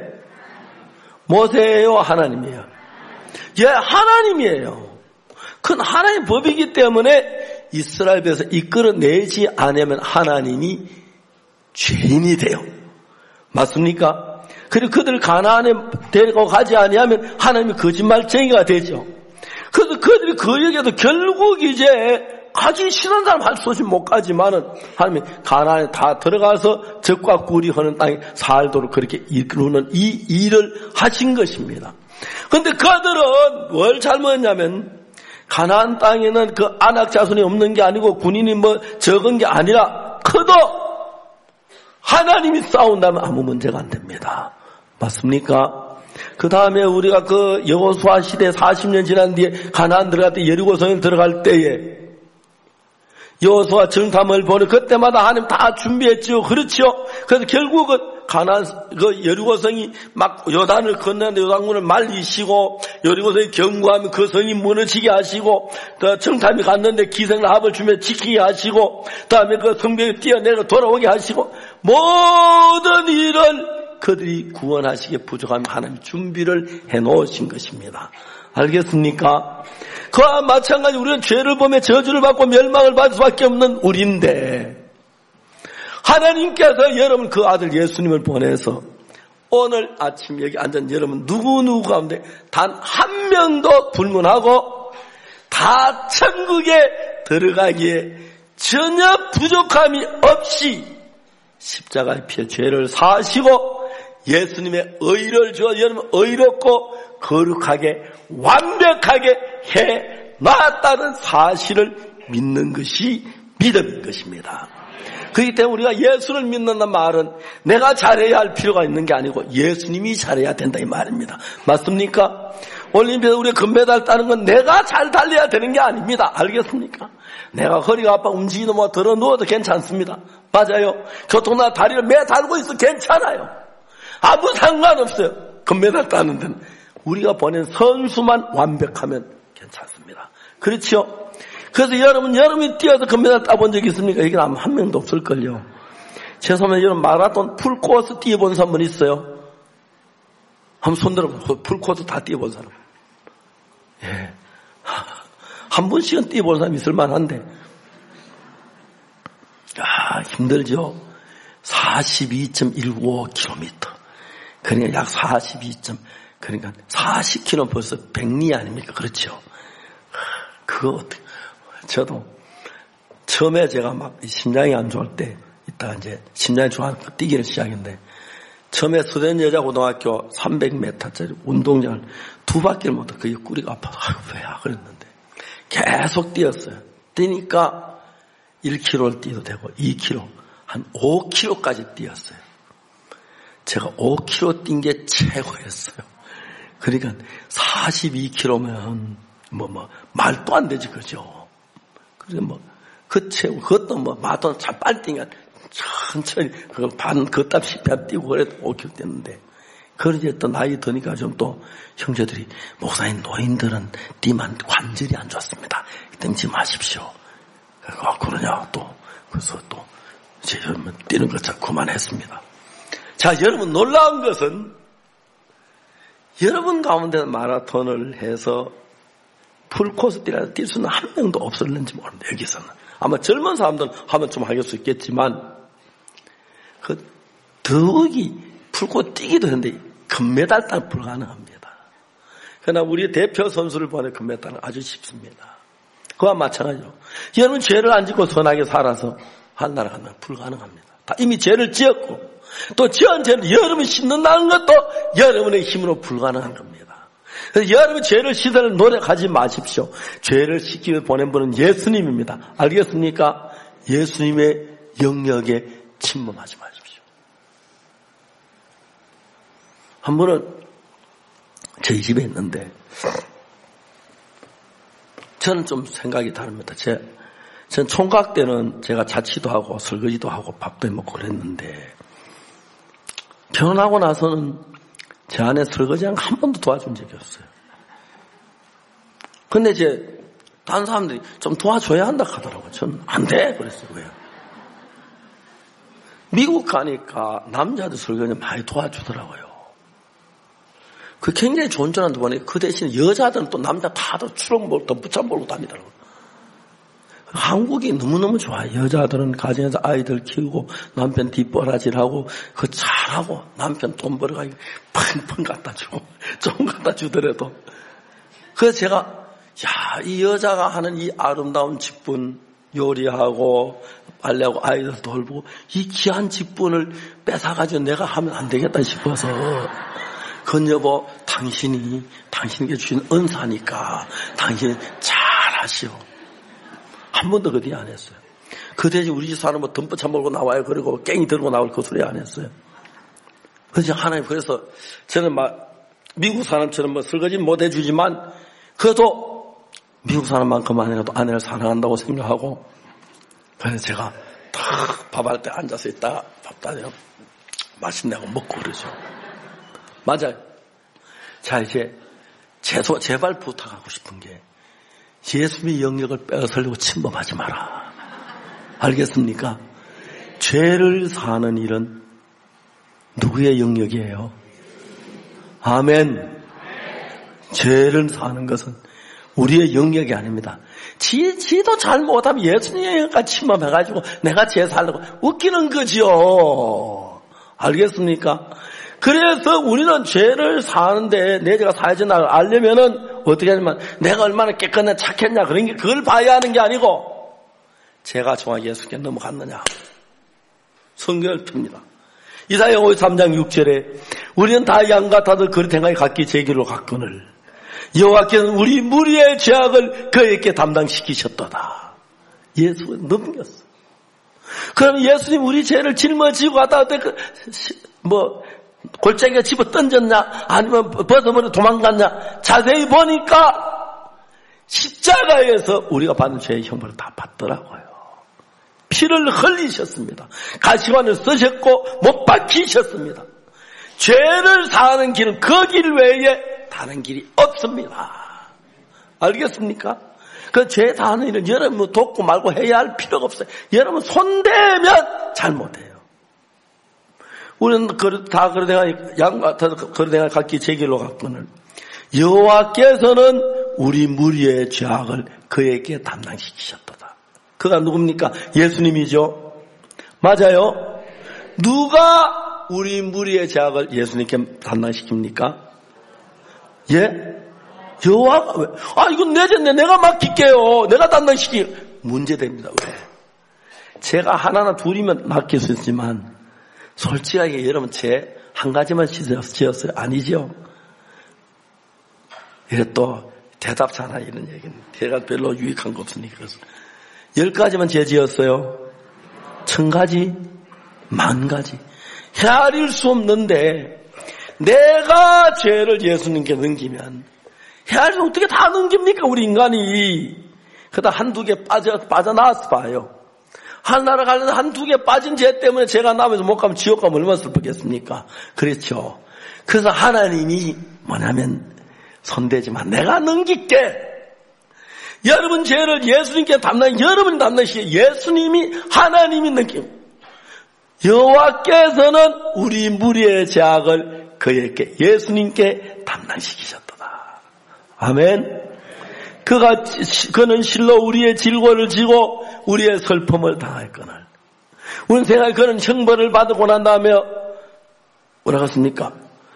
모세예요? 하나님이에요? 예, 하나님이에요. 그건 하나님의 법이기 때문에 이스라엘 백성 이끌어내지 않으면 하나님이 죄인이 돼요. 맞습니까? 그리고 그들을 가나안에 데리고 가지 아니하면 하나님이 거짓말쟁이가 되죠. 그래서 그들이 그 얘기도 결국 이제 가기 싫은 사람 할 수 없이 못 가지만은 하나님이 가나안에 다 들어가서 적과 꿀이 흐르는 땅에 살도록 그렇게 이루는 이 일을 하신 것입니다. 그런데 그들은 뭘 잘못했냐면 가나안 땅에는 그 안악 자손이 없는 게 아니고 군인이 뭐 적은 게 아니라 커도 하나님이 싸운다면 아무 문제가 안 됩니다. 맞습니까? 그 다음에 우리가 그 여호수아 시대 40년 지난 뒤에 가나안 들어갈 때 여리고성에 들어갈 때에 여호수아 정탐을 보내 그때마다 하나님 다 준비했지요. 그렇죠? 그래서 결국은 가나안 그 여리고성이 막 요단을 건너는데 요단군을 말리시고 여리고성이 경고하면 그 성이 무너지게 하시고 또 정탐이 갔는데 기생라합을 주며 지키게 하시고 그다음에 그 성벽에 뛰어내려 돌아오게 하시고 모든 일을 그들이 구원하시기에 부족하면 하나님 준비를 해놓으신 것입니다. 알겠습니까? 그와 마찬가지 우리는 죄를 범해 저주를 받고 멸망을 받을 수밖에 없는 우리인데 하나님께서 여러분 그 아들 예수님을 보내서 오늘 아침 여기 앉은 여러분 누구 가운데 단 한 명도 불문하고 다 천국에 들어가기에 전혀 부족함이 없이 십자가의 피에 죄를 사하시고 예수님의 의를 주어 여러분 의롭고 거룩하게 완벽하게 해놨다는 사실을 믿는 것이 믿음인 것입니다. 그렇기 때문에 우리가 예수를 믿는다는 말은 내가 잘해야 할 필요가 있는 게 아니고 예수님이 잘해야 된다 이 말입니다. 맞습니까? 올림픽에서 우리가 금메달 따는 건 내가 잘 달려야 되는 게 아닙니다. 알겠습니까? 내가 허리가 아파 움직이도 뭐 들어 누워도 괜찮습니다. 맞아요. 교통나 다리를 매 달고 있어 괜찮아요. 아무 상관없어요. 금메달 따는 데는 우리가 보낸 선수만 완벽하면 괜찮습니다. 그렇죠? 그래서 여러분이 뛰어서 금메달 따본 적 있습니까? 여기는 아마 한 명도 없을걸요. 죄송하면 여러분 마라톤 풀코스 뛰어본 사람 있어요? 한번 손들어보세요. 풀코스 다 뛰어본 사람. 예. 한 번씩은 뛰어본 사람 있을 만한데. 힘들죠? 42.195km. 그러니까 약 그러니까 40km 벌써 100리 아닙니까? 그렇죠? 그거 어떻게. 저도 처음에 제가 막 심장이 안 좋을 때 이따가 이제 심장이 좋아서 뛰기를 시작했는데 처음에 서대여자고등학교 300m짜리 운동장을 2바퀴를 못 그게 꾸리가 아파서 왜야 그랬는데 계속 뛰었어요. 뛰니까 1km를 뛰어도 되고 2km 한 5km까지 뛰었어요. 제가 5km 뛴 게 최고였어요. 그러니까 42km면 말도 안 되지 그죠? 그래서 그것도 마라톤 잘 빨리 뛰니까 천천히, 그걸 걷답시피 뛰고 그래도 5km 뛰는데, 그걸 이제 또 나이 드니까 좀 또 형제들이, 목사님 노인들은 뛰면 관절이 안 좋습니다. 뛰지 마십시오. 그러냐, 또. 그래서 또, 이제 여러분 뛰는 것 참 그만했습니다. 자, 여러분 놀라운 것은, 여러분 가운데 마라톤을 해서 풀코스 뛰라도 뛸 수는 한 명도 없었는지 모릅니다. 여기서는. 아마 젊은 사람들은 하면 좀 할 수 있겠지만 더욱이 풀코스 뛰기도 했는데 금메달 따는 불가능합니다. 그러나 우리 대표 선수를 보내 금메달은 아주 쉽습니다. 그와 마찬가지로 여러분 죄를 안 짓고 선하게 살아서 하늘나라 가면 불가능합니다. 다 이미 죄를 지었고 또 지은 죄를 여러분이 씻는다는 것도 여러분의 힘으로 불가능한 겁니다. 그래서 여러분 죄를 씻을 노력하지 마십시오. 죄를 씻기 위해 보낸 분은 예수님입니다. 알겠습니까? 예수님의 영역에 침범하지 마십시오. 한 번은 저희 집에 있는데 저는 좀 생각이 다릅니다. 전 총각 때는 제가 자취도 하고 설거지도 하고 밥도 해먹고 그랬는데 결혼하고 나서는 제 아내 설거지한 거 한 번도 도와준 적이 없어요. 근데 다른 사람들이 좀 도와줘야 한다 하더라고요. 저는 안 돼! 그랬어요. 왜요? 미국 가니까 남자들 설거지 많이 도와주더라고요. 그 굉장히 좋은 줄 알았는데 보니 그 대신 여자들은 또 남자 다들 추억 몰고 덧붙여 몰고 다니더라고요. 한국이 너무너무 좋아요. 여자들은 가정에서 아이들 키우고 남편 뒷바라지하고 그거 잘하고 남편 돈 벌어가지고 펑펑 갖다 주고 좀 갖다 주더라도 그래서 제가 이 여자가 하는 이 아름다운 직분 요리하고 빨래하고 아이들 돌보고 이 귀한 직분을 뺏어가지고 내가 하면 안 되겠다 싶어서 그건 여보 당신에게 주신 은사니까 당신이 잘하시오. 한 번도 그 뒤에 안 했어요. 그 대신 우리 집 사람은 뭐 덤프 차먹고 나와요. 그리고 깽이 들고 나올 그 소리 안 했어요. 그래서 하나님, 그래서 저는 미국 사람처럼 설거지 못 해주지만, 그래도 미국 사람만큼 아내를 사랑한다고 생각하고, 그래서 제가 딱 밥할 때 앉아서 있다가 밥 따져 맛있냐고 먹고 그러죠. 맞아요. 자, 이제 제발 부탁하고 싶은 게, 예수님의 영역을 빼앗으려고 침범하지 마라. 알겠습니까? 죄를 사는 일은 누구의 영역이에요? 아멘. 죄를 사는 것은 우리의 영역이 아닙니다. 지도 잘 못하면 예수님과 침범해가지고 내가 죄 살려고 웃기는 거죠. 알겠습니까? 그래서 우리는 죄를 사는데 내 죄가 사해진다고 알려면은 어떻게 하냐면 내가 얼마나 깨끗냐 착했냐 그런 게 그걸 봐야 하는 게 아니고 죄가 정확히 예수께 넘어갔느냐. 성경을 핍니다. 이사야 53장 6절에 우리는 다 양 같아도 그릇 행하여 각기 제 길로 갔거늘 여호와께서는 우리 무리의 죄악을 그에게 담당시키셨도다. 예수가 넘겼어. 그럼 예수님 우리 죄를 짊어지고 갔다 때 골짜기가 집어 던졌냐 아니면 벗어버려 도망갔냐 자세히 보니까 십자가에서 우리가 받는 죄의 형벌을 다 받더라고요. 피를 흘리셨습니다. 가시관을 쓰셨고 못 박히셨습니다. 죄를 사는 길은 그 길 외에 다른 길이 없습니다. 알겠습니까? 그 죄 사는 일은 여러분 돕고 말고 해야 할 필요가 없어요. 여러분 손대면 잘못해요. 우리는 다 그러다가 그러다가 각기 제 길로 갔거늘 여호와께서는 우리 무리의 죄악을 그에게 담당시키셨도다. 그가 누굽니까? 예수님이죠. 맞아요. 누가 우리 무리의 죄악을 예수님께 담당시킵니까? 예? 여호와가 왜? 이건 내 죄인데 내가 맡길게요. 내가 담당시키. 문제됩니다. 왜? 제가 하나나 둘이면 맡길 수 있지만 솔직하게 여러분 죄 한 가지만 지었어요? 아니죠. 이래 또 대답 잘하 이런 얘기는 제가 별로 유익한 거 없으니까. 그래서 10가지만 죄 지었어요? 1000가지? 10,000가지? 헤아릴 수 없는데 내가 죄를 예수님께 넘기면 헤아릴 수 어떻게 다 넘깁니까 우리 인간이. 그러다 한두 개 빠져나왔어 봐요. 하나나라 가려서 한두 개 빠진 죄 때문에 죄가 남아서 못 가면 지옥 가면 얼마나 슬프겠습니까? 그렇죠. 그래서 하나님이 뭐냐면 손대지만 내가 넘길게. 여러분 죄를 예수님께 여러분이 담당시켜 예수님이 하나님이 넘기고 여호와께서는 우리 무리의 죄악을 그에게 예수님께 담당시키셨도다. 아멘. 그는 실로 우리의 질고를 지고 우리의 슬픔을 당할거늘 우리는 생각에 그는 형벌을 받고 난 다음에 뭐라고 했습니까?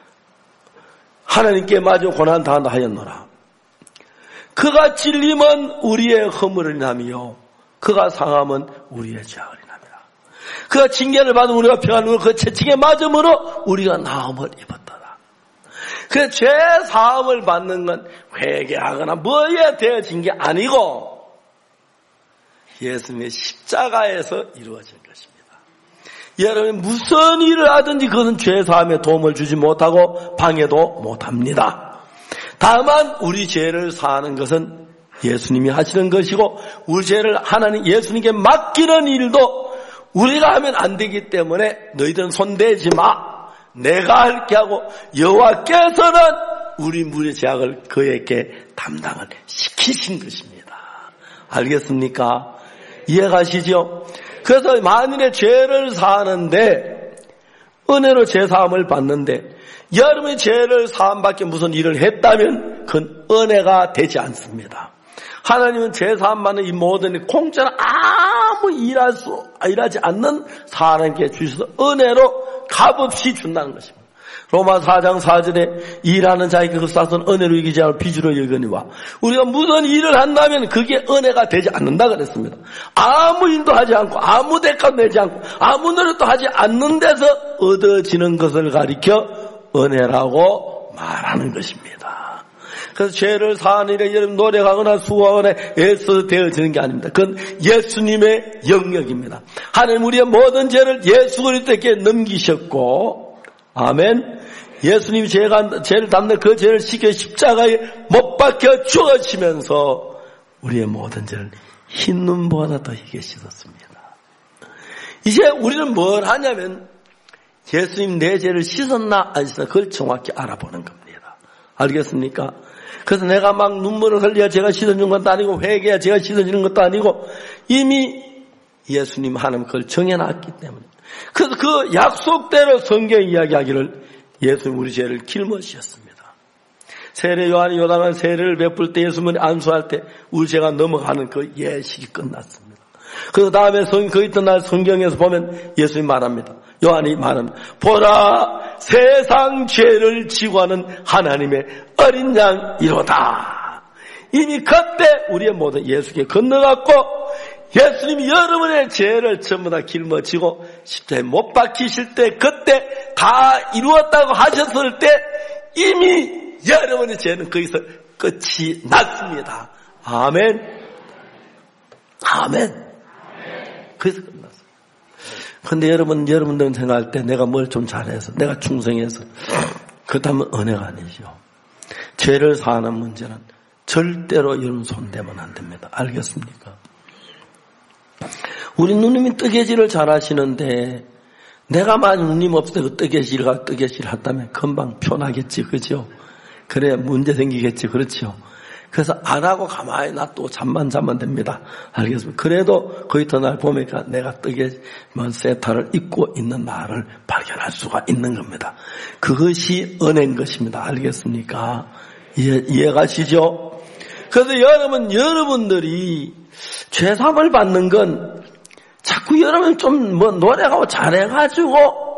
하나님께 마저 고난 당한다 하였노라. 그가 찔림은 우리의 허물을 인하며 그가 상함은 우리의 죄악을 인하니라. 그가 징계를 받은 우리가 평안으로 그 채찍에 맞음으로 우리가 나음을 입었더라. 그 죄 사함을 받는 건 회개하거나 뭐에 되어진 게 아니고 예수님의 십자가에서 이루어진 것입니다. 여러분 무슨 일을 하든지 그것은 죄 사함에 도움을 주지 못하고 방해도 못합니다. 다만 우리 죄를 사하는 것은 예수님이 하시는 것이고 우리 죄를 하나님 예수님께 맡기는 일도 우리가 하면 안 되기 때문에 너희들은 손대지 마. 내가 할게 하고 여호와께서는 우리 무리의 죄악을 그에게 담당을 시키신 것입니다. 알겠습니까? 이해가시죠? 그래서 만일에 죄를 사하는데 은혜로 죄사함을 받는데 여러분이 죄를 사함밖에 무슨 일을 했다면 그건 은혜가 되지 않습니다. 하나님은 죄사함 받는 이 모든 일 공짜로 아무 일하지 않는 사람에게 주셔서 은혜로 값없이 준다는 것입니다. 로마 4장 4절에 일하는 자에게 그 싹은 은혜로 이기지 않을 빚으로 여기니와 우리가 무슨 일을 한다면 그게 은혜가 되지 않는다 그랬습니다. 아무 일도 하지 않고 아무 대가도 내지 않고 아무 노력도 하지 않는 데서 얻어지는 것을 가리켜 은혜라고 말하는 것입니다. 그래서 죄를 사하는 일에 여러분 노력하거나 수고하거나 애써 되어지는 게 아닙니다. 그건 예수님의 영역입니다. 하나님 우리의 모든 죄를 예수 그리스도께 넘기셨고 아멘. 예수님이 죄를 담는 그 죄를 시켜 십자가에 못 박혀 죽으시면서 우리의 모든 죄를 흰 눈보다 더 희게 씻었습니다. 이제 우리는 뭘 하냐면 예수님 내 죄를 씻었나 안 씻었나 그걸 정확히 알아보는 겁니다. 알겠습니까? 그래서 내가 막 눈물을 흘려야 제가 씻어준 것도 아니고 회개야 제가 씻어주는 것도 아니고 이미 예수님 하나님 그걸 정해놨기 때문에. 그래서 그 약속대로 성경 이야기하기를 예수님 우리 죄를 길머지셨습니다. 세례 요한이 요단강 세례를 베풀 때 예수님이 안수할 때 우리 죄가 넘어가는 그 예식이 끝났습니다. 그 다음에 그 이튿날 성경에서 보면 예수님 말합니다. 요한이 말합니다. 보라 세상 죄를 지고 하는 하나님의 어린 양이로다. 이미 그때 우리의 모든 예수께 건너갔고 예수님이 여러분의 죄를 전부 다 길머지고 십자가에 못 박히실 때 그때 다 이루었다고 하셨을 때 이미 여러분의 죄는 거기서 끝이 났습니다. 아멘. 아멘. 그래서 끝났어요. 그런데 여러분들은 생각할 때 내가 뭘 좀 잘해서 내가 충성해서 그렇다면 은혜가 아니죠. 죄를 사하는 문제는 절대로 여러분 손대면 안 됩니다. 알겠습니까? 우리 누님이 뜨개질을 잘하시는데 내가 만약 누님 없을 때 그 뜨개질 했다면 금방 편하겠지, 그죠? 그래 문제 생기겠지, 그렇죠? 그래서 안 하고 가만히 놔두고 잠만 자면 됩니다. 알겠습니다. 그래도 그 이튿날 보니까 내가 뜨개질 세타를 입고 있는 나를 발견할 수가 있는 겁니다. 그것이 은혜인 것입니다. 알겠습니까? 이해가시죠? 그래서 여러분들이 죄사함을 받는 건 자꾸 여러분 좀 노력하고 잘해가지고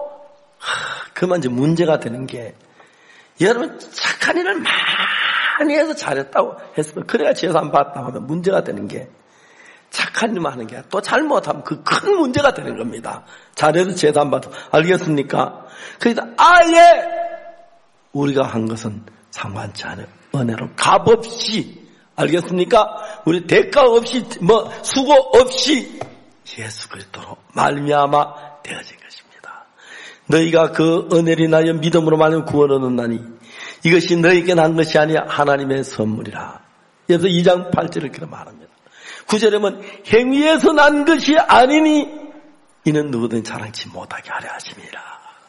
그만 이제 문제가 되는 게 여러분 착한 일을 많이 해서 잘했다고 했으면 그래야 죄사함 받았다고 하면 문제가 되는 게 착한 일만 하는 게 또 잘못하면 그 큰 문제가 되는 겁니다. 잘해서 죄사함 받아. 알겠습니까? 그래서 아예 우리가 한 것은 상관치 않은 은혜로 값없이 알겠습니까? 우리 대가 없이 수고 없이 예수 그리스도로 말미암아 되어진 것입니다. 너희가 그 은혜를 인하여 믿음으로 말하면 구원을 얻는다니 이것이 너희에게 난 것이 아니야 하나님의 선물이라. 그래서 2장 8절을 그렇게 말합니다. 9절에는 행위에서 난 것이 아니니 이는 누구든 자랑치 못하게 하려 하심이라.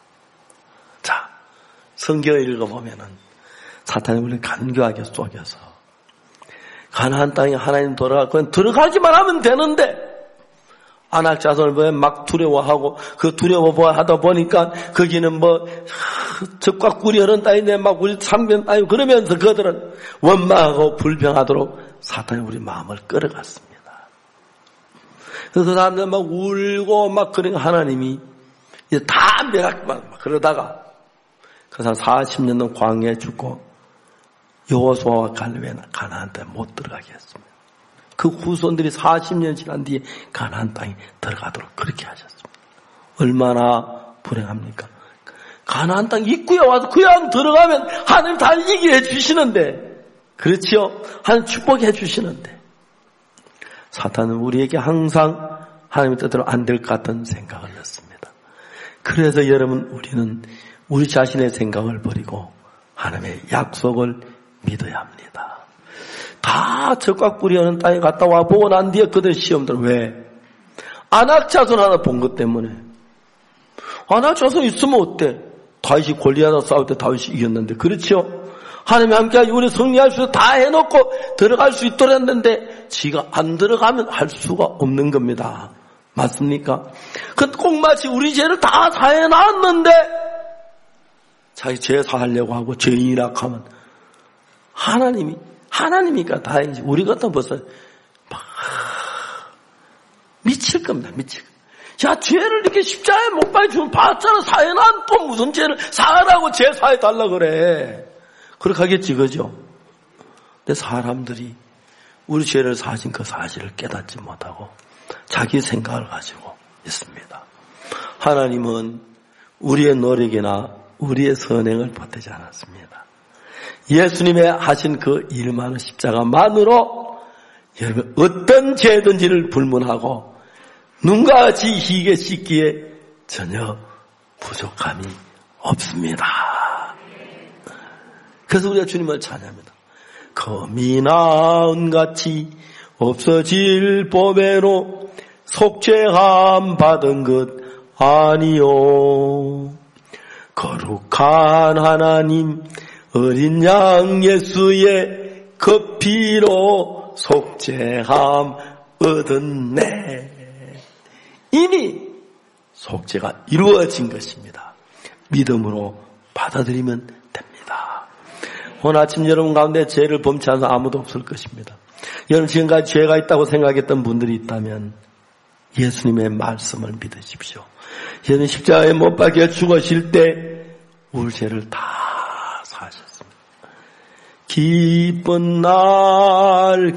자, 성경을 읽어보면은 사탄이 우리를 간교하게 속여서 가나안 땅에 하나님 돌아가고 들어가기만 하면 되는데 아낙 자손을 보면 막 두려워하고 그 두려워하다 보니까 거기는 적과 꿀이 흐른 땅인데 막 우리 상변 땅이고 그러면서 그들은 원망하고 불평하도록 사탄이 우리 마음을 끌어갔습니다. 그래서 그 사람들 막 울고 막 그러니까 하나님이 이제 다 멸하기만 그러다가 그 사람 40년 동안 광야에 죽고 여호수아와 갈렙은 가나안 땅에 못 들어가게 했습니다. 그 후손들이 40년 지난 뒤에 가나안 땅에 들어가도록 그렇게 하셨습니다. 얼마나 불행합니까? 가나안 땅 입구에 와서 그냥 들어가면 하나님 다 이기게 해주시는데, 그렇지요? 하나님 축복해 주시는데 사탄은 우리에게 항상 하나님의 뜻대로 안 될 것 같은 생각을 넣습니다. 그래서 여러분 우리는 우리 자신의 생각을 버리고 하나님의 약속을 믿어야 합니다. 다 적과 꿀이 흐르는 땅에 갔다 와 보고 난 뒤에 그들 시험들 왜? 아낙 자손 하나 본 것 때문에. 아낙 자손 있으면 어때? 다윗이 골리앗하고 싸울 때 다윗이 이겼는데, 그렇죠? 하나님이 함께 우리 승리할 수 다 해놓고 들어갈 수 있도록 했는데 지가 안 들어가면 할 수가 없는 겁니다. 맞습니까? 그 꼭 마치 우리 죄를 다 사해놨는데 자기 죄 사하려고 하고 죄인이라 하면 하나님이니까 다행이지. 우리 같으면 벌써 막 미칠 겁니다. 미칠 겁니다. 야, 죄를 이렇게 십자가에 못 박히면 봤잖아. 사해난 또 무슨 죄를 사하라고 죄 사해달라 그래. 그렇게 하겠지, 그죠? 근데 사람들이 우리 죄를 사하신 그 사실을 깨닫지 못하고 자기 생각을 가지고 있습니다. 하나님은 우리의 노력이나 우리의 선행을 보태지 않았습니다. 예수님의 하신 그 일만한 십자가만으로 여러분 어떤 죄든지를 불문하고 눈과 같이 희게 씻기에 전혀 부족함이 없습니다. 그래서 우리가 주님을 찬양합니다. 검이 나은같이 없어질 봄에로 속죄함 받은 것 아니요. 거룩한 하나님 어린 양 예수의 그 피로 속죄함 얻었네. 이미 속죄가 이루어진 것입니다. 믿음으로 받아들이면 됩니다. 오늘 아침 여러분 가운데 죄를 범치 않은 아무도 없을 것입니다. 여러분 지금까지 죄가 있다고 생각했던 분들이 있다면 예수님의 말씀을 믿으십시오. 예수님 십자가에 못 박혀 죽으실 때 우리 죄를 다 사하셨습니다. 기쁜 날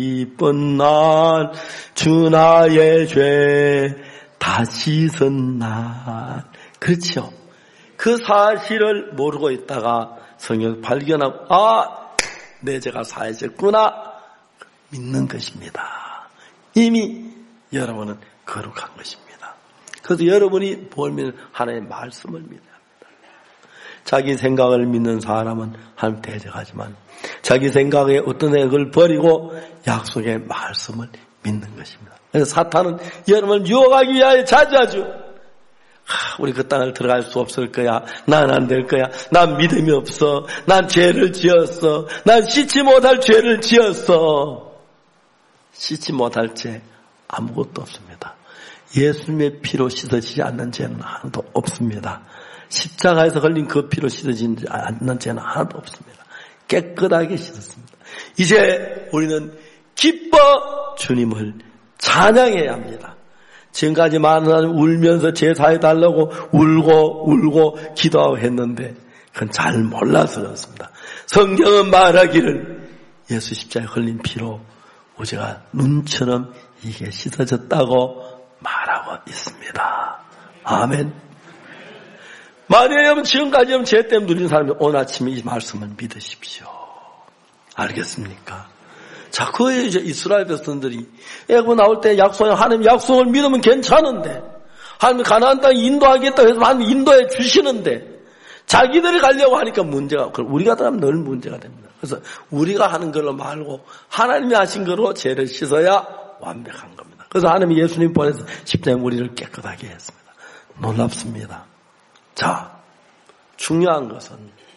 주 나의 죄 다 씻은 날. 그렇죠. 그 사실을 모르고 있다가 성경 발견하고 내 죄가 사해졌구나 믿는 것입니다. 이미 여러분은 거룩한 것입니다. 그래서 여러분이 뭘 믿는 하나님의 말씀을 믿어야 합니다. 자기 생각을 믿는 사람은 하나님 대적하지만 자기 생각에 어떤 액을 버리고 약속의 말씀을 믿는 것입니다. 그래서 사탄은 여러분을 유혹하기 위하여 자주자주 우리 그 땅을 들어갈 수 없을 거야. 난 안 될 거야. 난 믿음이 없어. 난 죄를 지었어. 난 씻지 못할 죄를 지었어. 씻지 못할 죄 아무것도 없습니다. 예수님의 피로 씻어지지 않는 죄는 하나도 없습니다. 십자가에서 걸린 그 피로 씻어지지 않는 죄는 하나도 없습니다. 깨끗하게 씻었습니다. 이제 우리는 기뻐 주님을 찬양해야 합니다. 지금까지 많은 사람이 울면서 제사해달라고 울고 기도하고 했는데 그건 잘 몰라서 그렇습니다. 성경은 말하기를 예수 십자가에 흘린 피로 우리가 눈처럼 이게 씻어졌다고 말하고 있습니다. 아멘. 만약에 여러분 지금까지 죄 때문에 누린 사람이 오늘 아침에 이 말씀을 믿으십시오. 알겠습니까? 자, 그에 이제 이스라엘 백성들이 애굽 나올 때 하나님 약속을 믿으면 괜찮은데, 하나님 가나안 땅에 인도하겠다고 해서 하나님 인도해 주시는데, 자기들이 가려고 하니까 문제가, 우리가 들어가면 늘 문제가 됩니다. 그래서 우리가 하는 걸로 말고 하나님이 하신 거로 죄를 씻어야 완벽한 겁니다. 그래서 하나님이 예수님 보내서 십자가에 우리를 깨끗하게 했습니다. 놀랍습니다. 자, 중요한 것은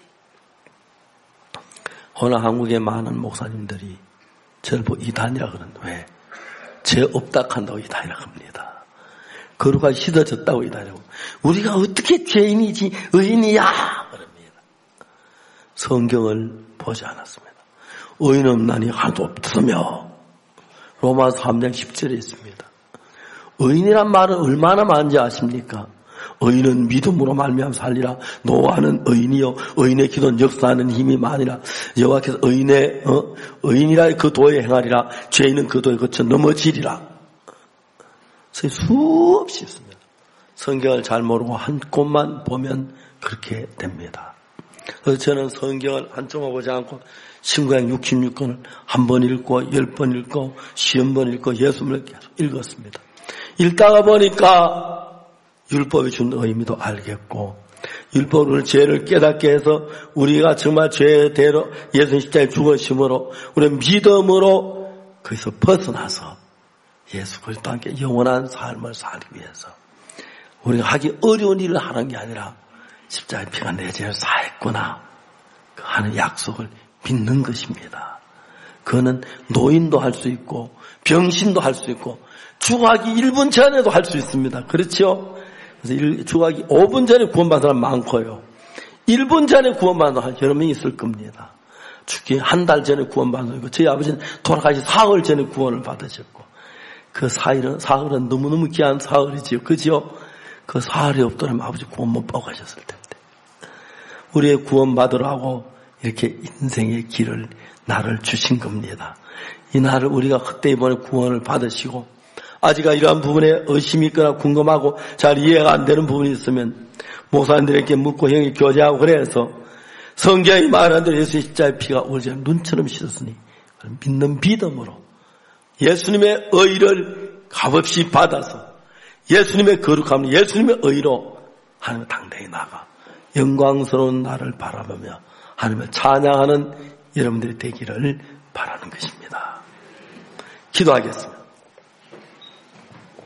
오늘 한국의 많은 목사님들이 저를 보고 이단이라 그러는데 왜? 죄 없다 한다고 이단이라 합니다. 거룩하게 씻어졌다고 이단이라고. 우리가 어떻게 죄인이지 의인이야 그럽니다. 성경을 보지 않았습니다. 의인 없나니 하나도 없으며 로마서 3장 10절에 있습니다. 의인이란 말은 얼마나 많은지 아십니까? 의인은 믿음으로 말미암아 살리라. 노아는 의인이요 의인의 기도는 역사하는 힘이 많으라. 여호와께서 의인이라 그 도에 행하리라. 죄인은 그 도에 거쳐 넘어지리라. 수없이 있습니다. 성경을 잘 모르고 한 곳만 보면 그렇게 됩니다. 그래서 저는 성경을 한쪽만 보지 않고 신구약 66권을 한 번 읽고 10번 읽고 50번 읽고 60번 계속 읽었습니다. 읽다가 보니까 율법이 준 의미도 알겠고 율법으로 죄를 깨닫게 해서 우리가 정말 죄대로 예수님 십자가에 죽으심으로 우리 믿음으로 거기서 벗어나서 예수 그리스도와 함께 영원한 삶을 살기 위해서 우리가 하기 어려운 일을 하는 게 아니라 십자가의 피가 내 죄를 사했구나 하는 약속을 믿는 것입니다. 그거는 노인도 할 수 있고 병신도 할 수 있고 죽어가기 1분 전에도 할 수 있습니다. 그렇죠? 그래서 죽어가기 5분 전에 구원받은 사람 많고요. 1분 전에 구원받은 사람 여러 명이 있을 겁니다. 죽기 한 달 전에 구원받은 사람이고 저희 아버지는 돌아가시 사흘 전에 구원을 받으셨고 그 사흘은 너무너무 귀한 사흘이지요. 그죠? 그 사흘이 없더라면 아버지 구원 못 받고 가셨을 텐데 우리의 구원받으라고 이렇게 인생의 길을 나를 주신 겁니다. 이 날을 우리가 그때 이번에 구원을 받으시고 아직 이러한 부분에 의심이 있거나 궁금하고 잘 이해가 안 되는 부분이 있으면 목사님들에게 묻고 형이 교제하고 그래서 성경이 말하는 대로 예수의 십자가의 피가 우리 눈처럼 씻었으니 믿는 믿음으로 예수님의 의를 값없이 받아서 예수님의 거룩함을 예수님의 의로 하나님을 당당히 나가 영광스러운 나를 바라보며 하나님을 찬양하는 여러분들이 되기를 바라는 것입니다. 기도하겠습니다.